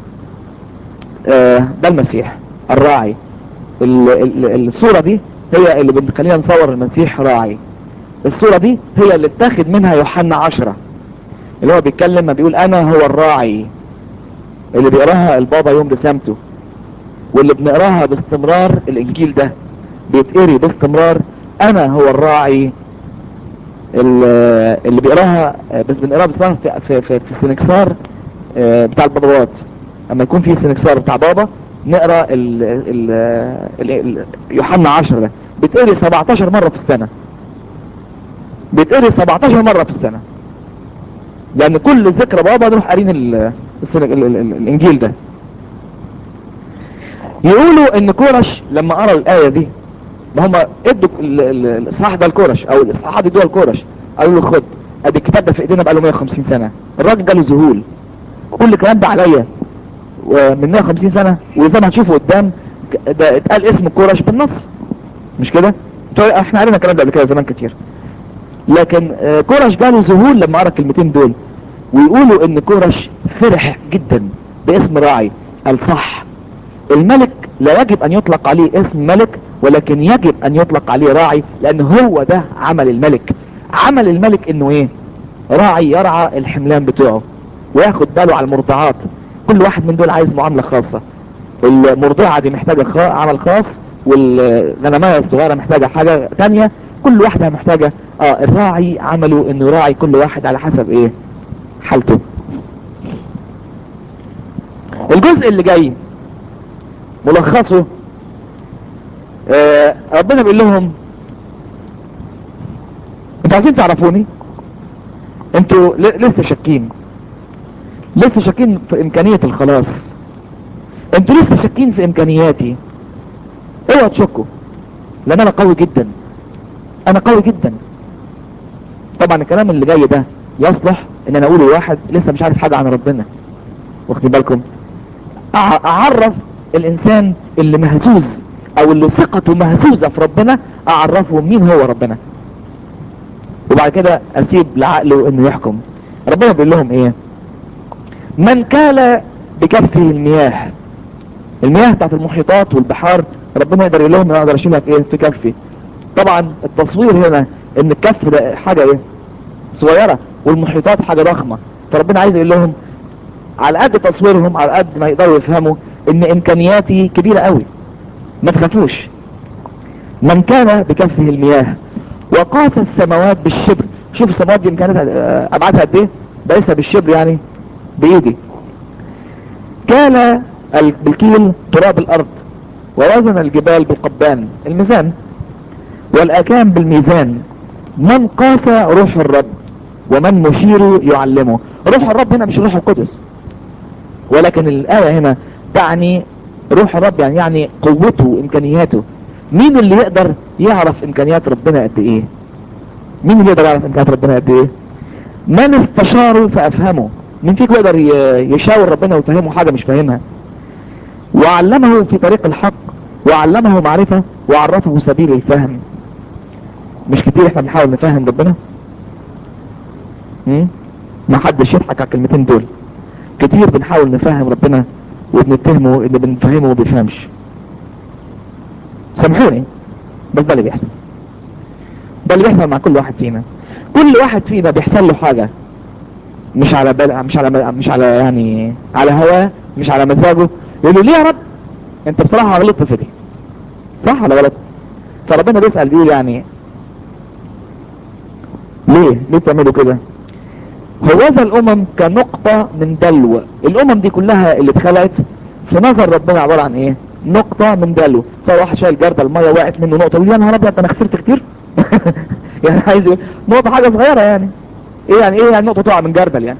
آه ده المسيح الراعي. ال ال الصورة دي هي اللي بتخلينا نصور المسيح راعي. الصورة دي هي اللي اتاخد منها يوحنا عشرة، اللي هو بيتكلم ما بيقول انا هو الراعي، اللي بيقراها البابا يوم رسامته، واللي بنقراها باستمرار. الانجيل ده بيتقري باستمرار، انا هو الراعي. اللي بيقراها بس بنقراها باستمرار في, في, في, في السنكسار بتاع الباباوات. اما يكون في سنكسار بتاع بابا نقرا ال ال ال ال يوحنا عشرة ده بيتقري سبعتاشر مرة في السنة، بيتقري سبعتاشر مرة في السنة، لان كل ذكرى بابا نروح قارين الانجيل ده. يقولوا ان كورش لما قرا الايه دي، ما هم ادوا الاصحاح ده لكورش، او الاصحاحات دي لكورش، قالوا له خد ادي الكتاب ده في ايدينا بقى له مية وخمسين سنة. الراجل جاله ذهول، كل الكلام ده عليا ومن مية وخمسين سنة، وزي ما هتشوفوا قدام ده اتقال اسم كورش بالنص، مش كده؟ احنا قرينا الكلام ده قبل كده زمان كتير. لكن كورش جاله ذهول لما قرا الكلمتين دول. ويقولوا ان كورش فرح جدا باسم راعي. قال صح، الملك لا يجب ان يطلق عليه اسم ملك، ولكن يجب ان يطلق عليه راعي، لان هو ده عمل الملك. عمل الملك انه ايه؟ راعي يرعى الحملان بتوعه وياخد باله على المرضعات. كل واحد من دول عايز معاملة خاصة. المرضعة دي محتاجة خ... عمل خاص، والغنماية الصغيرة محتاجة حاجة تانية، كل واحدة محتاجة. اه الراعي عمله انه يراعي كل واحد على حسب ايه؟ حالته. الجزء اللي جاي ملخصه آه ربنا بيقول لهم انتوا عايزين تعرفوني؟ انتوا لسه شاكين، لسه شاكين في امكانية الخلاص، انتوا لسه شاكين في امكانياتي. اوعوا تشكوا، لان انا قوي جدا، انا قوي جدا. طبعا الكلام اللي جاي ده يصلح ان انا اقوله لواحد لسه مش عارف حاجة عن ربنا، واخدين بالكم؟ أع- اعرف الانسان اللي مهزوز او اللي ثقته مهزوزة في ربنا، اعرفه مين هو ربنا، وبعد كده اسيب لعقله انه يحكم. ربنا بيقول لهم ايه؟ من كال بكفه المياه، المياه بتاعت المحيطات والبحار ربنا يقدر يقول لهم انا اقدر اشيلها في ايه؟ في كفي. طبعا التصوير هنا ان الكف ده حاجة ايه؟ صغيرة، والمحيطات حاجة ضخمة. فربنا عايز يقول لهم على قد تصويرهم، على قد ما يقدروا يفهموا ان امكانياتي كبيرة قوي، ما تخافوش. من كان بكفه المياه وقاس السماوات بالشبر. شوف السماوات دي امكانياتها ابعادها قد ايه؟ بقيسها بالشبر يعني بايدي. كان بالكيل تراب الارض، ووزن الجبال بالقبان الميزان، والاكام بالميزان. من قاس روح الرب ومن مشير يعلمه. روح الرب هنا مش روح القدس، ولكن الآية هنا تعني روح الرب، يعني يعني قوته وامكانياته. مين اللي يقدر يعرف امكانيات ربنا قد ايه؟ مين اللي يقدر يعرف امكانيات ربنا قد ايه؟ من استشاره فافهمه. مين فيكم يقدر يشاور ربنا ويفهمه حاجة مش فاهمها؟ وعلمه في طريق الحق، وعلمه معرفة، وعرفه سبيل الفهم. مش كتير احنا بنحاول نفهم ربنا؟ م? ما حدش يضحك على الكلمتين دول. كتير بنحاول نفهم ربنا وبنتهمه ان بنفهمه وما بيفهمش. سامحوني، بس ده اللي بيحصل. ده اللي بيحصل مع كل واحد فينا. كل واحد فينا بيحصل له حاجة مش على بال مش على مش على يعني على هواه، مش على مزاجه. يقول له ليه يا رب انت بصراحة غلطت في دي، صح ولا غلط؟ فربنا بيسأل بيقول يعني ليه ليه بتعملوا كده؟ هوذا الامم كنقطة من دلو. الامم دي كلها اللي اتخلقت في نظر ربنا عبارة عن ايه؟ نقطة من دلو. صار واحد شايل جردل المية وقعت منه نقطة، يقول يا نهار ابيض انا خسرت كتير. يعني عايز يقول نقطة حاجة صغيرة يعني. ايه يعني ايه يعني نقطة تقع من جردل يعني؟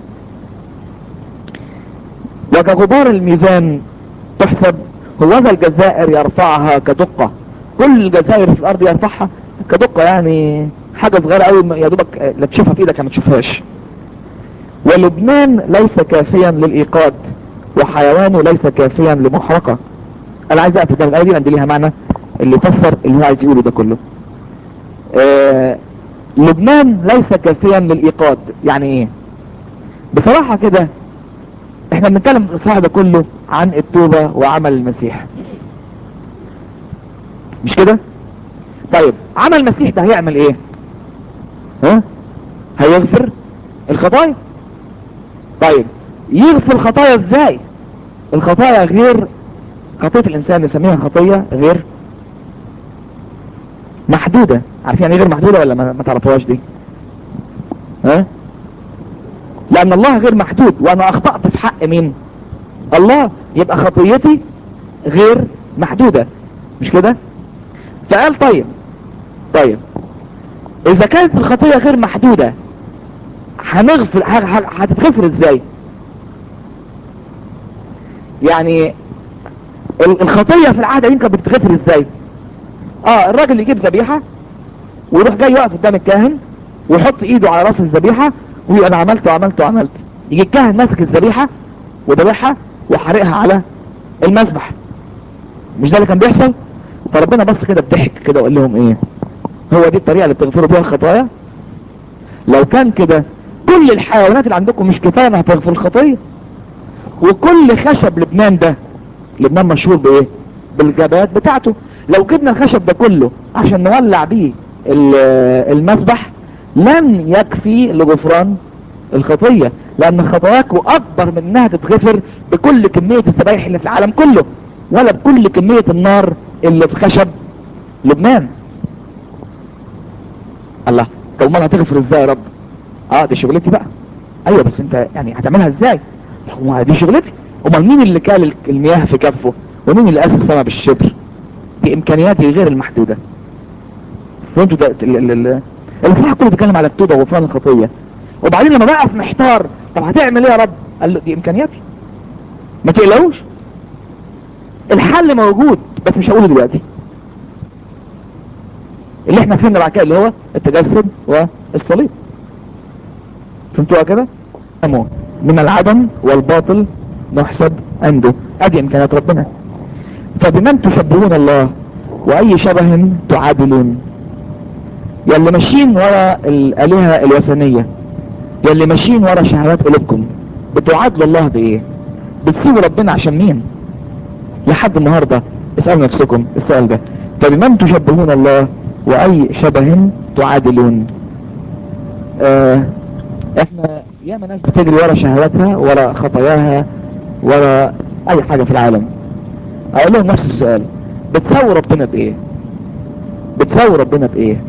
وكغبار الميزان تحسب. هوذا الجزائر يرفعها كدقة. كل الجزائر في الارض يرفعها كدقة، يعني حاجة صغيرة قوي يا دوبك لا تشوفها في ايدك ما تشوفهاش. ولبنان ليس كافيا للايقاد، وحيوانه ليس كافيا لمحرقة. انا عايز اقف قدام الايه دي لان دي ليها معنى اللي يفسر اللي هو عايز يقوله ده كله. آه لبنان ليس كافيا للايقاد يعني ايه؟ بصراحة كده احنا بنتكلم في الاصحاح ده كله عن التوبة وعمل المسيح، مش كده؟ طيب عمل المسيح ده هيعمل ايه؟ ها؟ هيغفر الخطايا. طيب يغفر الخطايا ازاي؟ الخطايا غير خطية الانسان نسميها خطية غير محدودة. عارفين يعني ايه غير محدودة ولا ما, ما تعرفوهاش دي؟ ها؟ لان الله غير محدود، وانا اخطأت في حق مين؟ الله. يبقى خطيتي غير محدودة، مش كده؟ فقال طيب طيب اذا كانت الخطية غير محدودة هنغفر هتتغفر ازاي؟ يعني الخطية في العهد القديم كانت بتتغفر ازاي؟ اه الراجل يجيب ذبيحة ويروح جاي يقف قدام الكاهن ويحط ايده على راس الذبيحة ويقول انا عملت وعملت وعملت. يجي الكاهن ماسك الذبيحة وذبحها وحرقها على المذبح. مش ده اللي كان بيحصل؟ فربنا بص كده بضحك كده وقال لهم ايه؟ هو دي الطريقة اللي بتغفروا بيها الخطايا؟ لو كان كده كل الحيوانات اللي عندكم مش كفاية انها تغفر الخطية. وكل خشب لبنان ده، لبنان مشهور بايه؟ بالجبات بتاعته. لو جبنا الخشب ده كله عشان نولع بيه المذبح لن يكفي لغفران الخطية، لان خطاياكم اكبر من انها تتغفر بكل كمية الذبايح اللي في العالم كله، ولا بكل كمية النار اللي في خشب لبنان. الله، طب امال هتغفر ازاي يا رب؟ اه دي شغلتي بقى. ايوه بس انت يعني هتعملها ازاي؟ هو دي شغلتي. امال مين اللي كال المياه في كفه؟ ومين اللي قاس السماء بالشبر؟ دي امكانياتي غير المحدودة. فهمتوا ده؟ الاصحاح كله بيتكلم على التوبة وغفران الخطية. وبعدين لما بقى في محتار طب هتعمل ايه يا رب؟ قال له دي امكانياتي، ما تقلقوش، الحل موجود بس مش هقوله دلوقتي. اللي احنا فهمنا بعد كده اللي هو التجسد والصليب. فهمتوها كده؟ من العدم والباطل نحسب عنده، ادي امكانيات ربنا. فبمن تشبهون الله واي شبه تعادلون؟ يلي ماشيين ورا الالهة الوثنية، يلي ماشيين ورا شهوات قلوبكم، بتعادلوا الله بايه؟ بتسيبوا ربنا عشان مين؟ لحد النهاردة اسألوا نفسكم السؤال ده. فبمن تشبهون الله واي شبه تعادلون؟ آه احنا ياما ناس بتجري ورا شهواتها، ورا خطاياها، ورا اي حاجة في العالم. اقول لهم نفس السؤال، بتساوي ربنا بايه؟ بتساوي ربنا بايه؟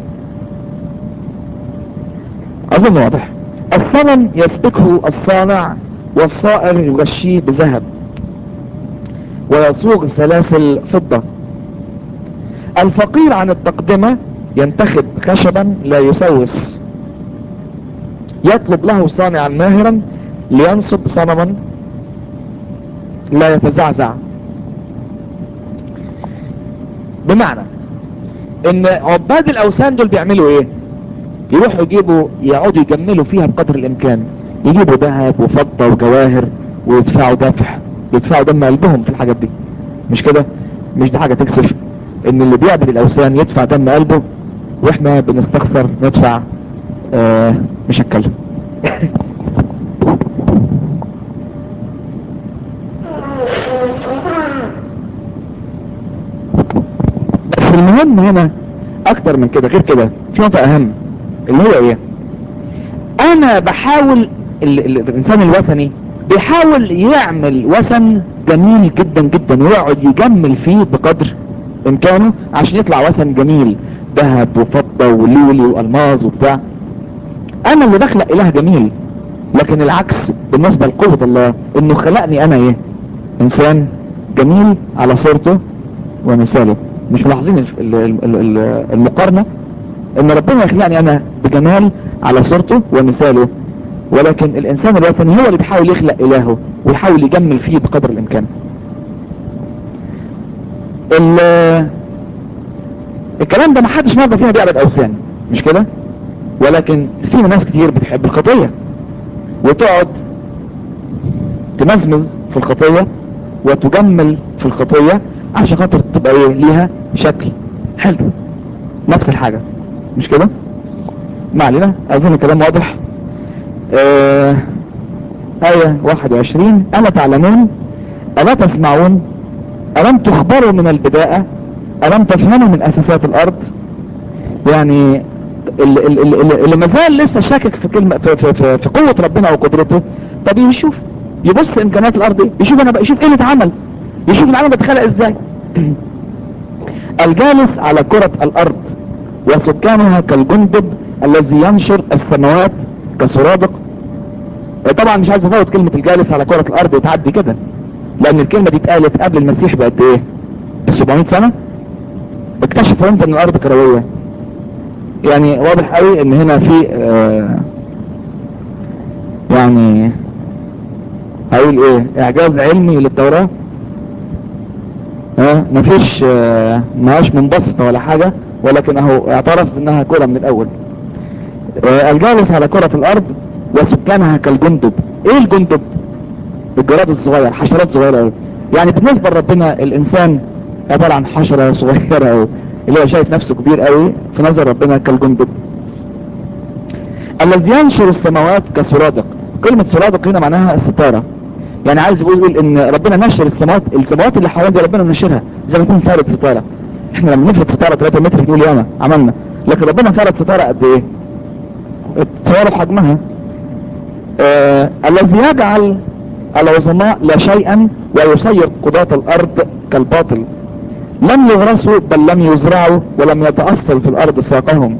اظن واضح. الصنم يسبكه الصانع والصائر يغشيه بذهب ويصوغ سلاسل فضة. الفقير عن التقدمة ينتخب خشبا لا يسوس، يطلب له صانعا ماهرا لينصب صنما لا يتزعزع. بمعنى ان عباد الاوثان دول بيعملوا ايه؟ يروحوا يجيبوا، يقعدوا يجملوا فيها بقدر الامكان، يجيبوا ذهب وفضة وجواهر ويدفعوا دفع، يدفعوا دم قلبهم في الحاجات دي. مش كده؟ مش دي حاجة تكسف ان اللي بيعبد الاوثان يدفع دم قلبه، واحنا بنستخسر ندفع؟ آه مش هتكلم. بس المهم هنا اكتر من كده، غير كده في نقطة اهم، اللي هو ايه؟ انا بحاول ال ال الانسان الوثني بيحاول يعمل وثن جميل جدا جدا، ويقعد يجمل فيه بقدر امكانه عشان يطلع وثن جميل، ذهب وفضة ولولي والماظ وبتاع. انا اللي بخلق اله جميل، لكن العكس بالنسبة لقوة الله، انه خلقني انا ايه؟ انسان جميل على صورته ومثاله. مش ملاحظين المقارنة؟ ان ربنا يخلقني انا بجمال على صورته ومثاله، ولكن الانسان الوثني هو اللي بيحاول يخلق الهه ويحاول يجمل فيه بقدر الامكان. الكلام ده ما حدش نقدر فيها بيعبد اوثان، مش كده؟ ولكن في ناس كتير بتحب الخطية وتقعد تمزمز في الخطية وتجمل في الخطية عشان خاطر تبقى ايه؟ ليها شكل حلو. نفس الحاجة، مش كده؟ ما علينا، اظن الكلام واضح. آه آية واحد وعشرين: ألا تعلمون؟ ألا تسمعون؟ ألم تخبروا من البداية؟ ألم تفهموا من أساسات الأرض؟ يعني اللي, اللي, اللي مازال لسه شاكك في كلمة في, في, في, في قوة ربنا وقدرته، طب يشوف، يبص إمكانيات الأرض ايه، يشوف أنا بقى، يشوف ايه اللي اتعمل، يشوف العالم بيتخلق ازاي. الجالس على كرة الأرض وسكانها كالجندب الذي ينشر السماوات كسرادق. طبعا مش عايز افوت كلمة الجالس على كرة الارض وتعدي كده، لان الكلمة دي اتقالت قبل المسيح بقد ايه؟ ب سبعمائة سنة. اكتشفوا امتى ان الارض كروية؟ يعني واضح قوي ان هنا في آه يعني هقول ايه، اعجاز علمي للتوراة. اه مفيش آه ماهاش منبسطة ولا حاجة، ولكن اهو اعترف انها كرة من الاول. آه الجالس على كرة الارض وسكانها كالجندب. ايه الجندب؟ الجراد الصغير، حشرات صغيرة قوي. يعني بالنسبة لربنا الانسان عبارة عن حشرة صغيرة قوي، اللي هو شايف نفسه كبير قوي في نظر ربنا كالجندب. الذي ينشر السماوات كسرادق. كلمة سرادق هنا معناها الستارة، يعني عايز يقول ان ربنا نشر السماوات، السماوات اللي حوالين دي ربنا نشرها زي ما يكون فارد ستارة. احنا لما نفرد ستارة ثلاثة متر بنقول ياما عملنا، لكن ربنا فارد ستارة قد ايه؟ تصوروا حجمها. آه الذي يجعل العظماء لا شيئا ويسير قضاة الارض كالباطل. لم يغرسوا بل لم يزرعوا ولم يتأصل في الارض ساقهم،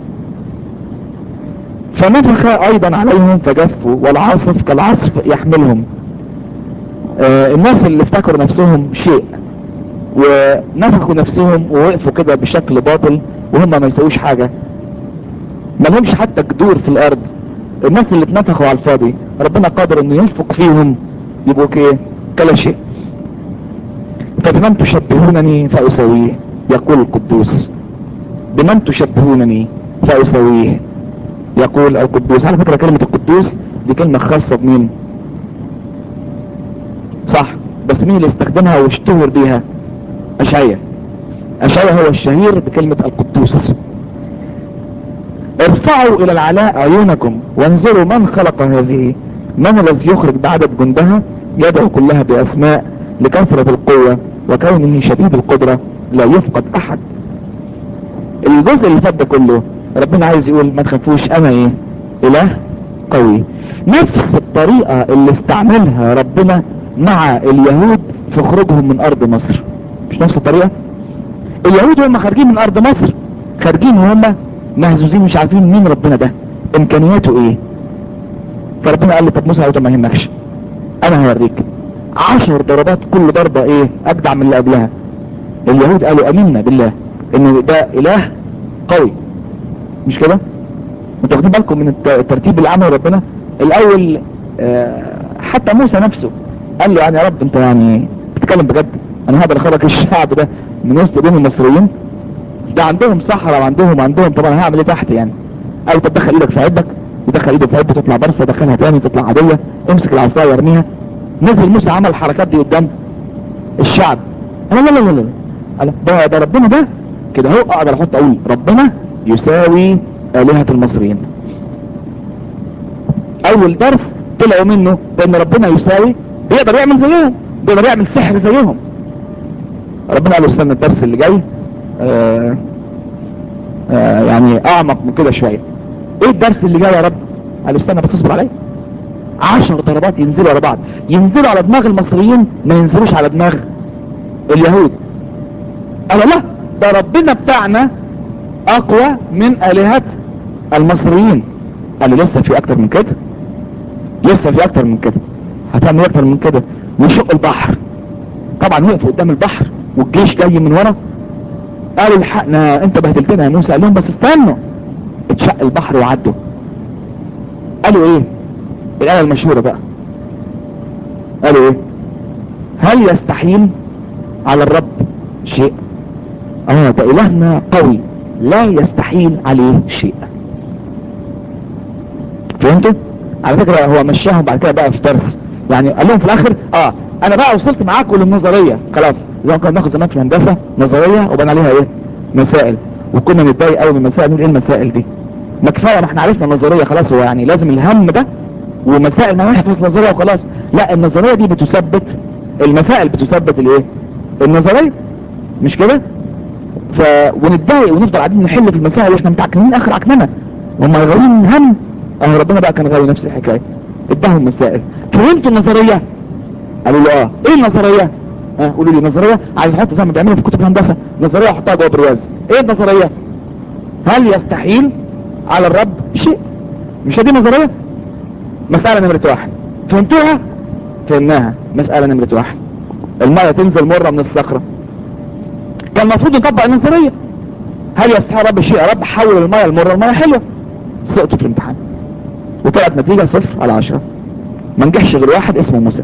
فنفخ ايضا عليهم فجفوا والعاصف كالعصف يحملهم. آه الناس اللي افتكروا نفسهم شيء ونفخوا نفسهم ووقفوا كده بشكل باطل وهم ما يسويش حاجة، ما لهمش حتى جذور في الارض. الناس اللي اتنفخوا على الفاضي ربنا قادر انه ينفق فيهم يبقوا كيه كلا شيء. فبمن تشبهونني فأسويه يقول القدوس. بمن تشبهونني فاسويه يقول القدوس. على فكرة كلمة القدوس دي كلمة خاصة بمين؟ صح، بس مين اللي استخدمها واشتهر بيها؟ اشعياء. اشعياء هو الشهير بكلمة القدوس. ارفعوا الى العلاء عيونكم وانظروا من خلق هذه، من الذي يخرج بعدد جندها، يدعو كلها باسماء، لكثرة القوة وكونه شديد القدرة لا يفقد احد. الجزء اللي فات ده كله ربنا عايز يقول ما تخافوش انا ايه؟ اله قوي. نفس الطريقة اللي استعملها ربنا مع اليهود في خروجهم من ارض مصر. مش نفس الطريقة؟ اليهود هم خارجين من ارض مصر خارجين وهم مهزوزين مش عارفين مين ربنا ده، امكانياته ايه. فربنا قال لي طب موسى ما يهمكش، انا هوريك. عشر ضربات كل ضربة ايه اجدع من اللي قبلها. اليهود قالوا امنا بالله ان ده اله قوي. مش كده؟ انتوا واخدين بالكم من الترتيب اللي عمله ربنا؟ الاول آه حتى موسى نفسه قال له يعني يا رب انت يعني بتتكلم بجد؟ انا هقدر اخرج الشعب ده من وسط دين المصريين؟ ده عندهم صحراء وعندهم عندهم طبعا هعمل ايه تحت يعني؟ قال طب دخل ايدك في عبك، يدخل ايده في عبه تطلع برصه، دخلها تاني تطلع عاديه، امسك العصايه وارميها. نزل موسى عمل الحركات دي قدام الشعب. لا لا لا لا لا ده, ده ربنا ده كده هو اقدر احط اقول ربنا يساوي آلهة المصريين. اول درس طلعوا منه بان ربنا يساوي، بيقدر يعمل زيهم، بيقدر يعمل سحر زيهم. ربنا قال له استنى الدرس اللي جاي آه آه يعني اعمق من كده شوية. ايه الدرس اللي جاي يا رب؟ قال له استنى بس اصبر عليا. عشر ضربات ينزلوا على بعض، ينزلوا على دماغ المصريين ما ينزلوش على دماغ اليهود. قال لا ده ربنا بتاعنا اقوى من آلهة المصريين. قال له لسه في اكتر من كده، لسه في اكتر من كده. هتعمل اكتر من كده؟ وشق البحر. طبعا وقفوا قدام البحر والجيش جاي من ورا. قالوا الحقنا انت بهدلتنا يا موسى. قال لهم بس استنوا. اتشق البحر وعدوا. قالوا ايه الآية المشهورة بقى؟ قالوا ايه؟ هل يستحيل على الرب شيء؟ اه ده الهنا قوي لا يستحيل عليه شيء. فهمتوا؟ على فكرة هو مشاهم بعد كده بقى في درس، يعني قال لهم في الاخر اه انا بقى وصلت معاكم للنظرية خلاص، زي ما كنا بناخد زمان في الهندسة نظرية وبنى عليها ايه؟ مسائل. وكنا نتضايق قوي من المسائل، نقول ايه المسائل دي؟ ما كفايه ما احنا عرفنا النظرية خلاص، هو يعني لازم الهم ده ومسائل ما نحفظ نظرية وخلاص؟ لا النظرية دي بتثبت، المسائل بتثبت الايه؟ النظرية. مش كده؟ ف ونتضايق ونفضل قاعدين نحل في المسائل واحنا متعكنين اخر عكننه، وهم غاويين من هم. اه ربنا بقى كان غاوي نفس الحكايه، اداهم مسائل. فهمتوا النظريه؟ قالوا له اه. ايه النظريه؟ اه قولوا لي نظريه، عايز احط زي ما بيعملوا في كتب الهندسه نظريه احطها جوه برواز. ايه النظريه؟ هل يستحيل على الرب شيء؟ مش دي نظريه؟ مساله نمره واحد. فهمتوها؟ فهمناها. مساله نمره واحد، الميه تنزل مره من الصخره. كان المفروض نطبق النظريه. هل يستحيل رب شيء؟ يا رب حول الميه المره الميه حلوه. سقطوا في الامتحان وطلعت نتيجه صفر على عشرة. ما نجحش غير واحد اسمه موسى،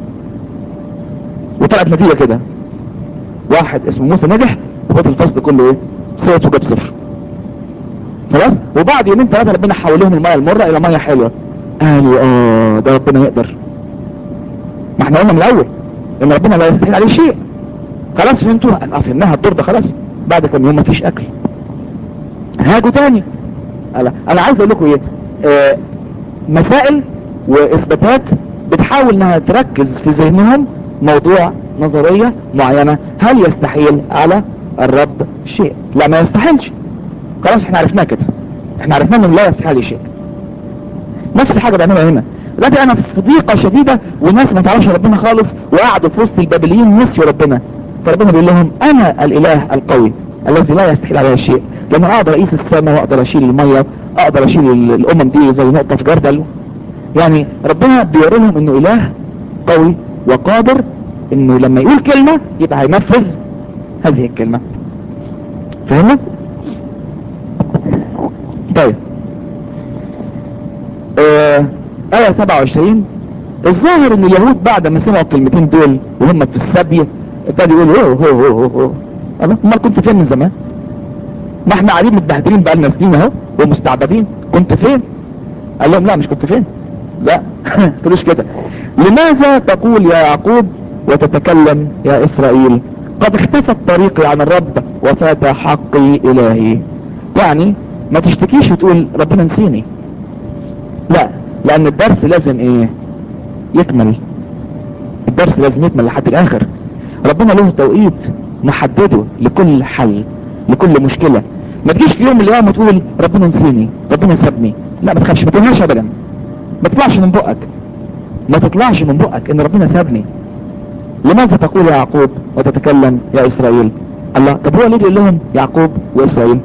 وطلعت نتيجه كده، واحد اسمه موسى نجح وبقيت الفصل كله ايه؟ سقط وجاب صفر. خلاص. وبعد يومين ثلاثه ربنا حول لهم الميه المره الى ميه حلوه. قالوا اه ده ربنا يقدر. ما احنا قلنا من الاول ان ربنا لا يستحيل عليه شيء. خلاص فهمتوها؟ اه فهمناها الدور ده خلاص. بعد كم يوم مفيش اكل، هاجوا تاني. انا انا عايز اقول لكم ايه؟ آه مسائل واثباتات بتحاول انها تركز في ذهنهم موضوع نظرية معينة. هل يستحيل على الرب شيء؟ لا ما يستحيلش. خلاص احنا عرفناه كده، احنا عرفنا انه لا يستحيل شيء. نفس الحاجة بيعملها هنا. دلوقتي انا في ضيقة شديدة والناس ما تعرفش ربنا خالص وقعدوا في وسط البابليين نسيوا ربنا. فربنا بيقول لهم انا الاله القوي الذي لا يستحيل عليه شيء، لما اقدر اقيس السماء واقدر اشيل المية، اقدر اشيل الامم دي زي نقطة في جردل. يعني ربنا بيوري لهم انه اله قوي وقادر انه لما يقول كلمة يبقى هينفذ هذه الكلمة. فهمنا؟ طيب آه آية سبعة وعشرين. الظاهر ان اليهود بعد ما سمعوا الكلمتين دول وهم في السبي ابتدوا يقولوا اوه اوه اوه اوه. انا امال كنت فين من زمان؟ ما احنا قاعدين متبهدلين بقالنا سنين اهو ومستعبدين، كنت فين؟ قال لهم لا مش كنت فين، لا تقولوش كده. لماذا تقول يا يعقوب وتتكلم يا اسرائيل قد اختفت طريقي عن الرب وفات حقي الهي؟ يعني ما تشتكيش وتقول ربنا نسيني، لا، لان الدرس لازم ايه؟ يكمل. الدرس لازم يكمل لحد الاخر. ربنا له توقيت محدده لكل حل، لكل مشكلة. ما تجيش في يوم من الايام وتقول ربنا نسيني، ربنا سابني. لا ما تخافش، ما تقولهاش ابدا، ما تطلعش من بقك، ما تطلعش من بقك ان ربنا سابني. لماذا تقول يا يعقوب وتتكلم يا اسرائيل؟ الله، طب هو ليه يقول لهم يعقوب واسرائيل؟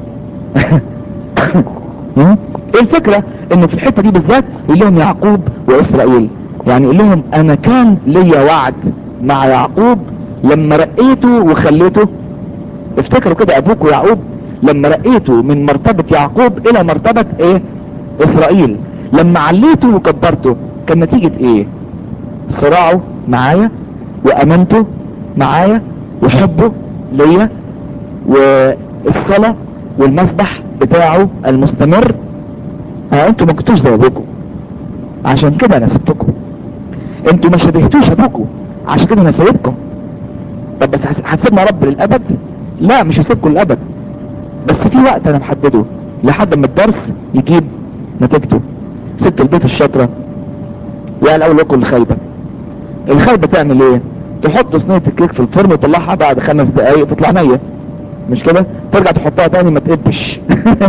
ايه الفكرة انه في الحتة دي بالذات يقول لهم يعقوب واسرائيل؟ يعني يقول لهم انا كان ليا وعد مع يعقوب لما رقيته وخليته. افتكروا كده ابوكوا يعقوب لما رقيته من مرتبة يعقوب الى مرتبة ايه؟ اسرائيل. لما عليته وكبرته كان نتيجة ايه؟ صراعه معايا وامانته معايا وحبه ليا والصلاة والمسبح بتاعه المستمر. اه انتوا ما كنتوش زي ابوكوا عشان كده انا سبتكم، انتوا ما شبهتوش ابوكوا عشان كده انا سايبكم. طب بس هتسيبنا رب للابد؟ لا مش هسيبكم للابد، بس في وقت انا محدده لحد ما الدرس يجيب نتيجته. ست البيت الشاطرة يا الاول لكم الخايبة. الخايبة تعمل ايه؟ تحط صينية الكيك في الفرن وتطلعها بعد خمس دقايق تطلع نية، مش كده؟ ترجع تحطها تاني ما تقبش.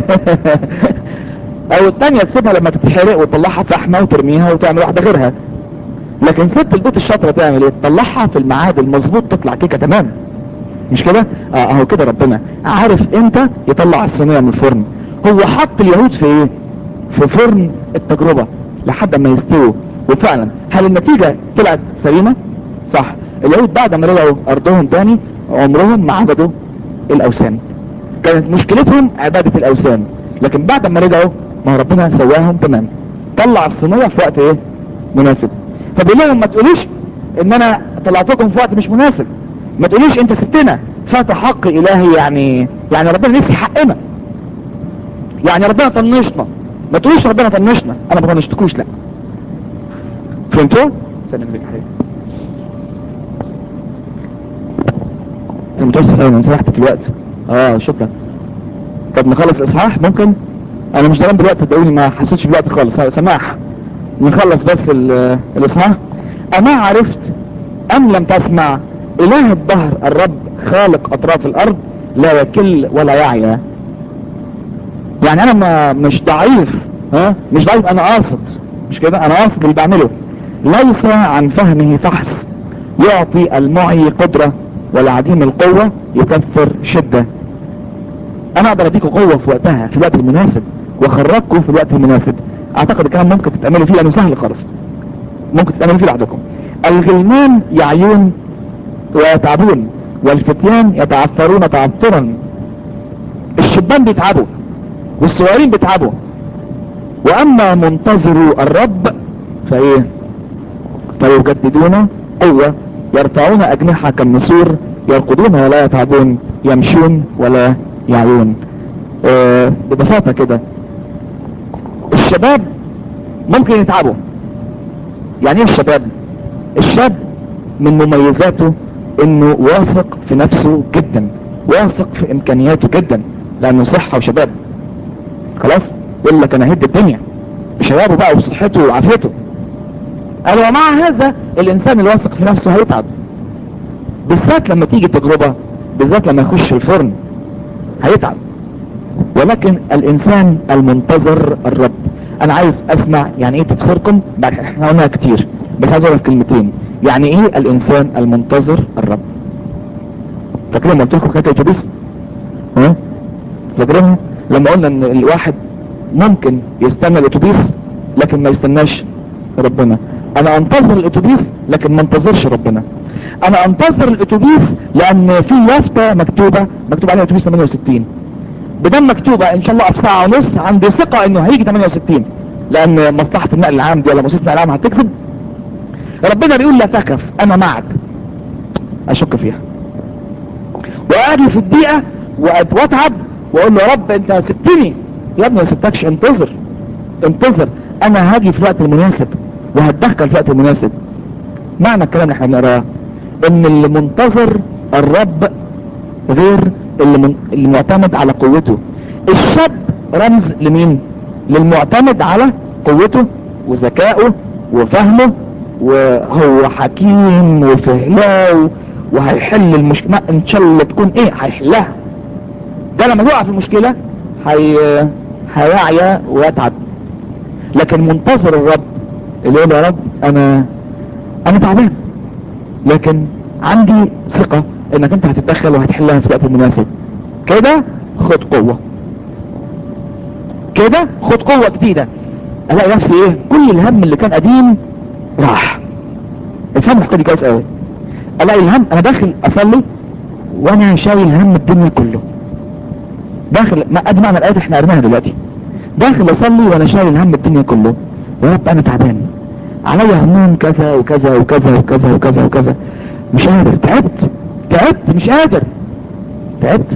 او التانية تسيبها لما تتحرق وتطلعها فحمة وترميها وتعمل واحدة غيرها. لكن ست البيت الشاطرة تعمل ايه؟ تطلعها في الميعاد المظبوط تطلع كيكة تمام، مش كده؟ اه اهو كده ربنا عارف امتى يطلع الصينية من الفرن. هو حط اليهود في ايه؟ في فرن التجربة لحد ما يستووا. وفعلا هل النتيجة طلعت سليمة؟ صح. اليهود بعد ما رجعوا ارضهم تاني عمرهم ما عبدوا الاوثان، كانت مشكلتهم عبادة الاوثان. لكن بعد ما رجعوا ما ربنا سواهم تمام، طلع الصينية في وقت ايه؟ مناسب. فبيقول لهم ما تقولوش ان انا طلعتكم في وقت مش مناسب، ما تقولوش انت سبتنا فات حق الهي، يعني يعني ربنا نسي حقنا، يعني ربنا طنشنا. ما تقولوش ربنا طنشنا، انا ما طنشتكوش، لا. فهمتوا؟ سلام عليك حبيبي. المتوسط انا انسحت في الوقت. اه شكرا. طب نخلص الاصحاح ممكن؟ انا مش ضرب بالوقت صدقوني، ما حسيتش بالوقت خالص، سماح نخلص بس الاصحاح. اما عرفت ام لم تسمع اله الدهر الرب خالق اطراف الارض لا يكل ولا يعيا. يعني انا ما مش ضعيف، ها مش ضعيف، انا قاصد، مش كده؟ انا قاصد اللي بعمله. ليس عن فهمه فحص، يعطي المعي قدرة والعديم القوة يكثر شدة. انا اقدر اديكم قوة في وقتها في الوقت المناسب واخرجكم في الوقت المناسب. اعتقد كمان ممكن تتعملوا فيه لانه سهل خالص، ممكن تتعملوا فيه لوحدكم. الغلمان يعيون ويتعبون والفتيان يتعثرون تعثرا. الشبان بيتعبوا والصغيرين بيتعبوا، واما منتظروا الرب فايه؟ فيجددون قوة، يرفعون اجنحة كالنسور، يرقدون ولا يتعبون، يمشون ولا يعيون. آه ببساطة كده الشباب ممكن يتعبوا. يعني ايه الشباب؟ الشاب من مميزاته انه واثق في نفسه جدا، واثق في امكانياته جدا، لانه صحة وشباب. خلاص يقول لك انا هد الدنيا بشبابه بقى وصحته وعافيته. قال ومع هذا الانسان الواثق في نفسه هيتعب، بالذات لما تيجي تجربة، بالذات لما يخش الفرن هيتعب. ولكن الانسان المنتظر الرب، انا عايز اسمع يعني ايه تفسيركم بعد احنا قلناها كتير، بس عايز اقول في كلمتين يعني ايه الانسان المنتظر الرب. فاكرين لما قلت لكم حكايه الاتوبيس؟ ها فاكرينها؟ لما قلنا ان الواحد ممكن يستنى الاتوبيس لكن ما يستناش ربنا. انا انتظر الاتوبيس لكن ما انتظرش ربنا. انا انتظر الاتوبيس لان في يافطة مكتوبة مكتوب عليها اتوبيس ثمانية وستين، بدم مكتوبة ان شاء الله في ساعة ونص، عندي ثقة انه هيجي ثمانية وستين لان مصلحة النقل العام دي ولا مؤسسة النقل العام هتكذب. ربنا بيقول لا تخف انا معك، اشك فيها واجي في الدقيقة واتعب واقول له يا رب انت سبتني. يا ابني ما سبتكش، انتظر انتظر، انا هاجي في الوقت المناسب وهتدخل في الوقت المناسب. معنى الكلام اللي احنا بنقراه ان اللي منتظر الرب غير اللي, من... اللي معتمد على قوته. الشاب رمز لمين؟ للمعتمد على قوته وذكائه وفهمه، وهو حكيم وفهلاو وهيحل المشكلة ان شاء الله تكون ايه هيحلها. ده لما يقع في المشكلة هي... هيعيا ويتعب. لكن منتظر الرب اللي يقول يا رب انا انا تعبان، لكن عندي ثقة انك انت هتتدخل وهتحلها في الوقت المناسب. كده خد قوة، كده خد قوة جديدة. الاقي نفسي ايه؟ كل الهم اللي كان قديم راح. افهم الحكاية دي كويس قوي. الاقي الهم، انا داخل اصلي وانا شايل هم الدنيا كله. داخل ما ادي معنى الايه احنا قريناها دلوقتي. داخل اصلي وانا شايل هم الدنيا كله. يا رب انا تعبان، عليا هموم كذا وكذا وكذا وكذا وكذا وكذا، مش قادر، تعبت تعبت مش قادر، تعبت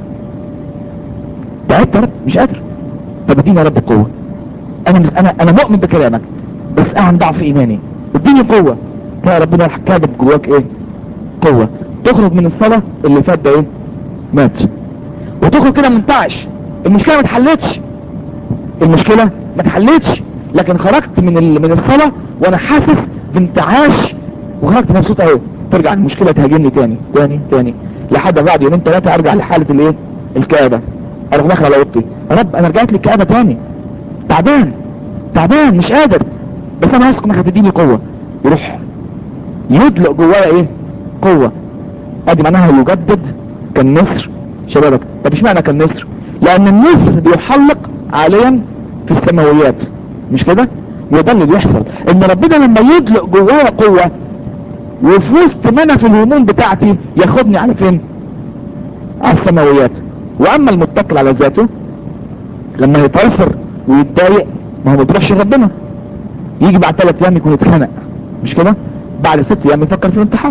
تعبت يا رب مش قادر. طب اديني يا رب قوة. انا مش انا انا مؤمن بكلامك، بس انا ضعف ايماني، اديني قوة. يا ربنا راح كاتب جواك ايه؟ قوة. تخرج من الصلاة اللي فات ده ايه؟ مات. وتخرج كده منتعش. المشكلة ما اتحلتش، المشكلة ما اتحلتش، لكن خرجت من ال... من الصلاة وانا حاسس بانتعاش، وخرجت مبسوط اهو. ترجع المشكلة تهاجمني تاني تاني تاني لحد بعد يومين ثلاثة ارجع لحالة الايه؟ الكآبة. اروح داخل على اوضتي، يا رب انا رجعت لي الكآبة تاني، تعبان تعبان مش قادر، بس انا واثق انك هتديني قوة. يروح يدلق جوايا ايه؟ قوة. ادي معناها يجدد كالنسر شبابك. طب مش معنى كالنسر؟ لان النسر بيحلق عاليا في السماويات، مش كده؟ وده اللي بيحصل، ان ربنا لما يدلق جوايا قوة وفي وسط ما انا في الهموم بتاعتي ياخدني على فين؟ على السماويات. واما المتكل على ذاته لما يتأثر ويتضايق ما هو ما بيروحش لربنا، يجي بعد ثلاث ايام يكون اتخنق، مش كده؟ بعد ست ايام يفكر في الانتحار،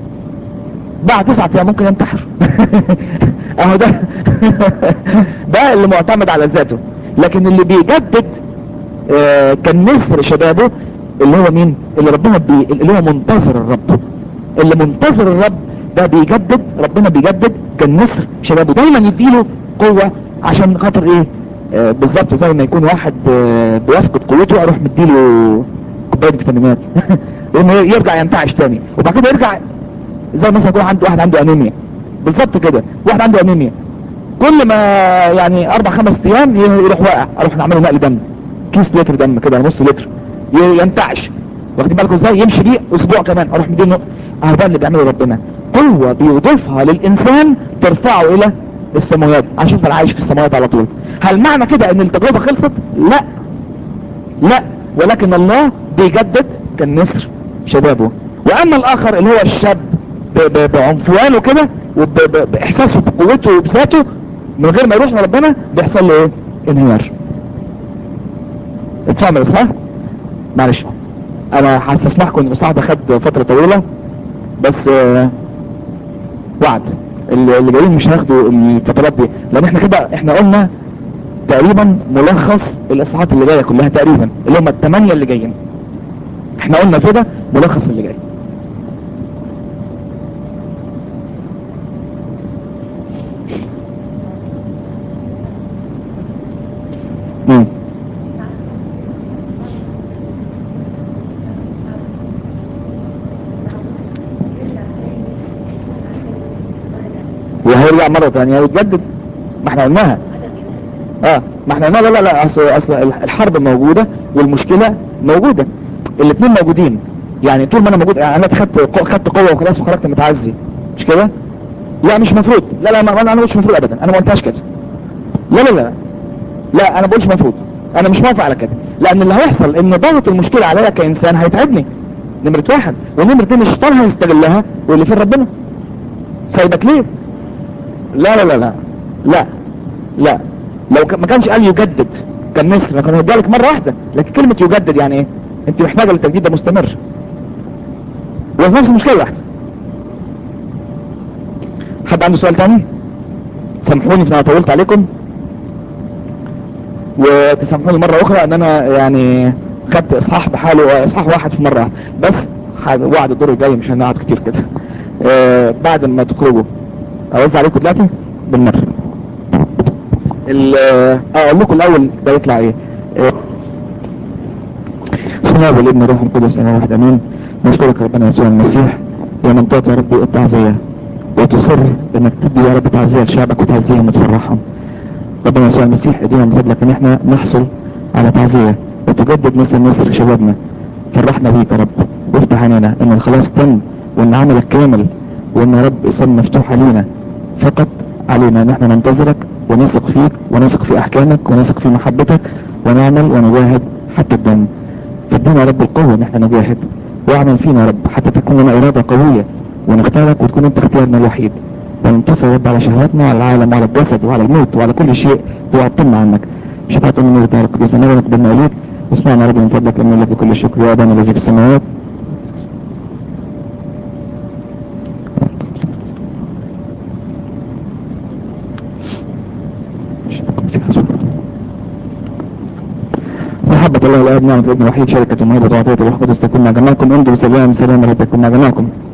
بعد تسعة ايام ممكن ينتحر. اهو ده ده اللي معتمد على ذاته. لكن اللي بيجدد آه كان نسر شبابه اللي هو مين؟ اللي ربنا بي... اللي هو منتظر الرب. اللي منتظر الرب ده بيجدد، ربنا بيجدد كان نسر شبابه، دايما يديله قوة. عشان خاطر ايه؟ آه بالظبط زي ما يكون واحد آه بيفقد قوته، اروح مديله كوبايه فيتامينات لانه يرجع ينتعش تاني، وبعد كده يرجع. زي مثلا يكون عنده واحد عنده انيميا، بالظبط كده، واحد عنده انيميا كل ما يعني اربع خمس ايام يروح واقع، اروح نعمله نقل دم، كيس لتر دم كده، نص لتر، ينتعش. واخدين بالكم ازاي؟ يمشي بيه اسبوع كمان اروح مدينه. اهو ده اللي بيعمله ربنا، قوة بيضيفها للانسان ترفعه الى السماوات عشان يفضل عايش في السماوات على طول. هل معنى كده ان التجربة خلصت؟ لا لا، ولكن الله بيجدد كالنسر شبابه. واما الاخر اللي هو الشاب بعنفوانه كده وباحساسه بقوته وبذاته من غير ما يروح لربنا بيحصل له ايه؟ انهيار. اتفهم صح؟ معلش انا هستسمحكم ان المصاحبة خد فترة طويلة، بس آه وعد اللي جايين مش هياخدوا الفترات دي، لان احنا كده احنا قلنا تقريبا ملخص الاصحاحات اللي جايه كلها تقريبا، اللي هم الثمانيه اللي جايين. احنا قلنا كده ملخص اللي جاي. امم وهيرجع مره ثانيه ويتجدد، ما احنا قلناها. اه ما احنا قلنا لا لا لا اصل اصل الحرب موجوده والمشكله موجوده، الاثنين موجودين. يعني طول ما انا موجود انا خدت خدت قوه وخلاص وخرجت متعزي، مش كده؟ لا مش مفروض، لا لا ما انا مش مفروض ابدا، انا ما قلتهاش كده. لا لا لا لا انا بقولش مفروض، انا مش موافق على كده، لان اللي هيحصل ان ضغط المشكله عليا كانسان هيتعبني، نمرة واحد. ونمرة اتنين الشيطان هيستغلها واللي فين ربنا سايبك ليه؟ لا لا لا لا لا لا لو ما كانش قال يجدد كان مصر كان هيديلك مره واحده، لكن كلمه يجدد يعني ايه؟ انت محتاجه للتجديد ده مستمر، وفي نفس المشكله واحده. حد عنده سؤال تاني؟ سامحوني في انا طولت عليكم. وتسامحوني مرة اخرى ان انا يعني خدت اصحاح بحاله، اصحاح واحد في مرة واحدة. بس ح- وعد الدور الجاي مش هنقعد كتير كده. آه بعد ما تخرجوا اوزع عليكم دلوقتي بالمرة. ال- اه اقول لكم الاول ده يطلع ايه. آه، بسم الله والابن والروح القدس انا واحد امين. نشكرك ربنا يسوع المسيح يا من تعطي يا رب التعزية وتصر انك تدي يا رب تعزية لشعبك وتعزيهم وتفرحهم. ربنا يسوع المسيح ادينا من فضلك ان احنا نحصل على تعزية وتجدد مثل نصر شبابنا. فرحنا بيك يا رب وافتح عينينا ان الخلاص تم وان عملك كامل وان يا رب السماء مفتوحة لينا. فقط علينا ان احنا ننتظرك ونثق فيك ونثق في احكامك ونثق في محبتك ونعمل ونجاهد حتى الدم. فادينا يا رب القوة ان احنا نجاهد واعمل فينا يا رب حتى تكون لنا ارادة قوية ونختارك وتكون انت اختيارنا الوحيد وننتصر يا رب على شهواتنا وعلى العالم وعلى الجسد وعلى الموت وعلى كل شيء يعطلنا عنك. شفاعة من نور تعالى القديس انا نقبلنا اليك واسمعنا يا رب من فضلك ان لك بكل الشكر يا ابانا الذي في السماوات. محبة الله الآب نعمة الابن الوحيد شركة الموهبة وعطية الروح القدس تكون مع جميعكم. امضوا بسلام سلام رب تكون مع جميعكم.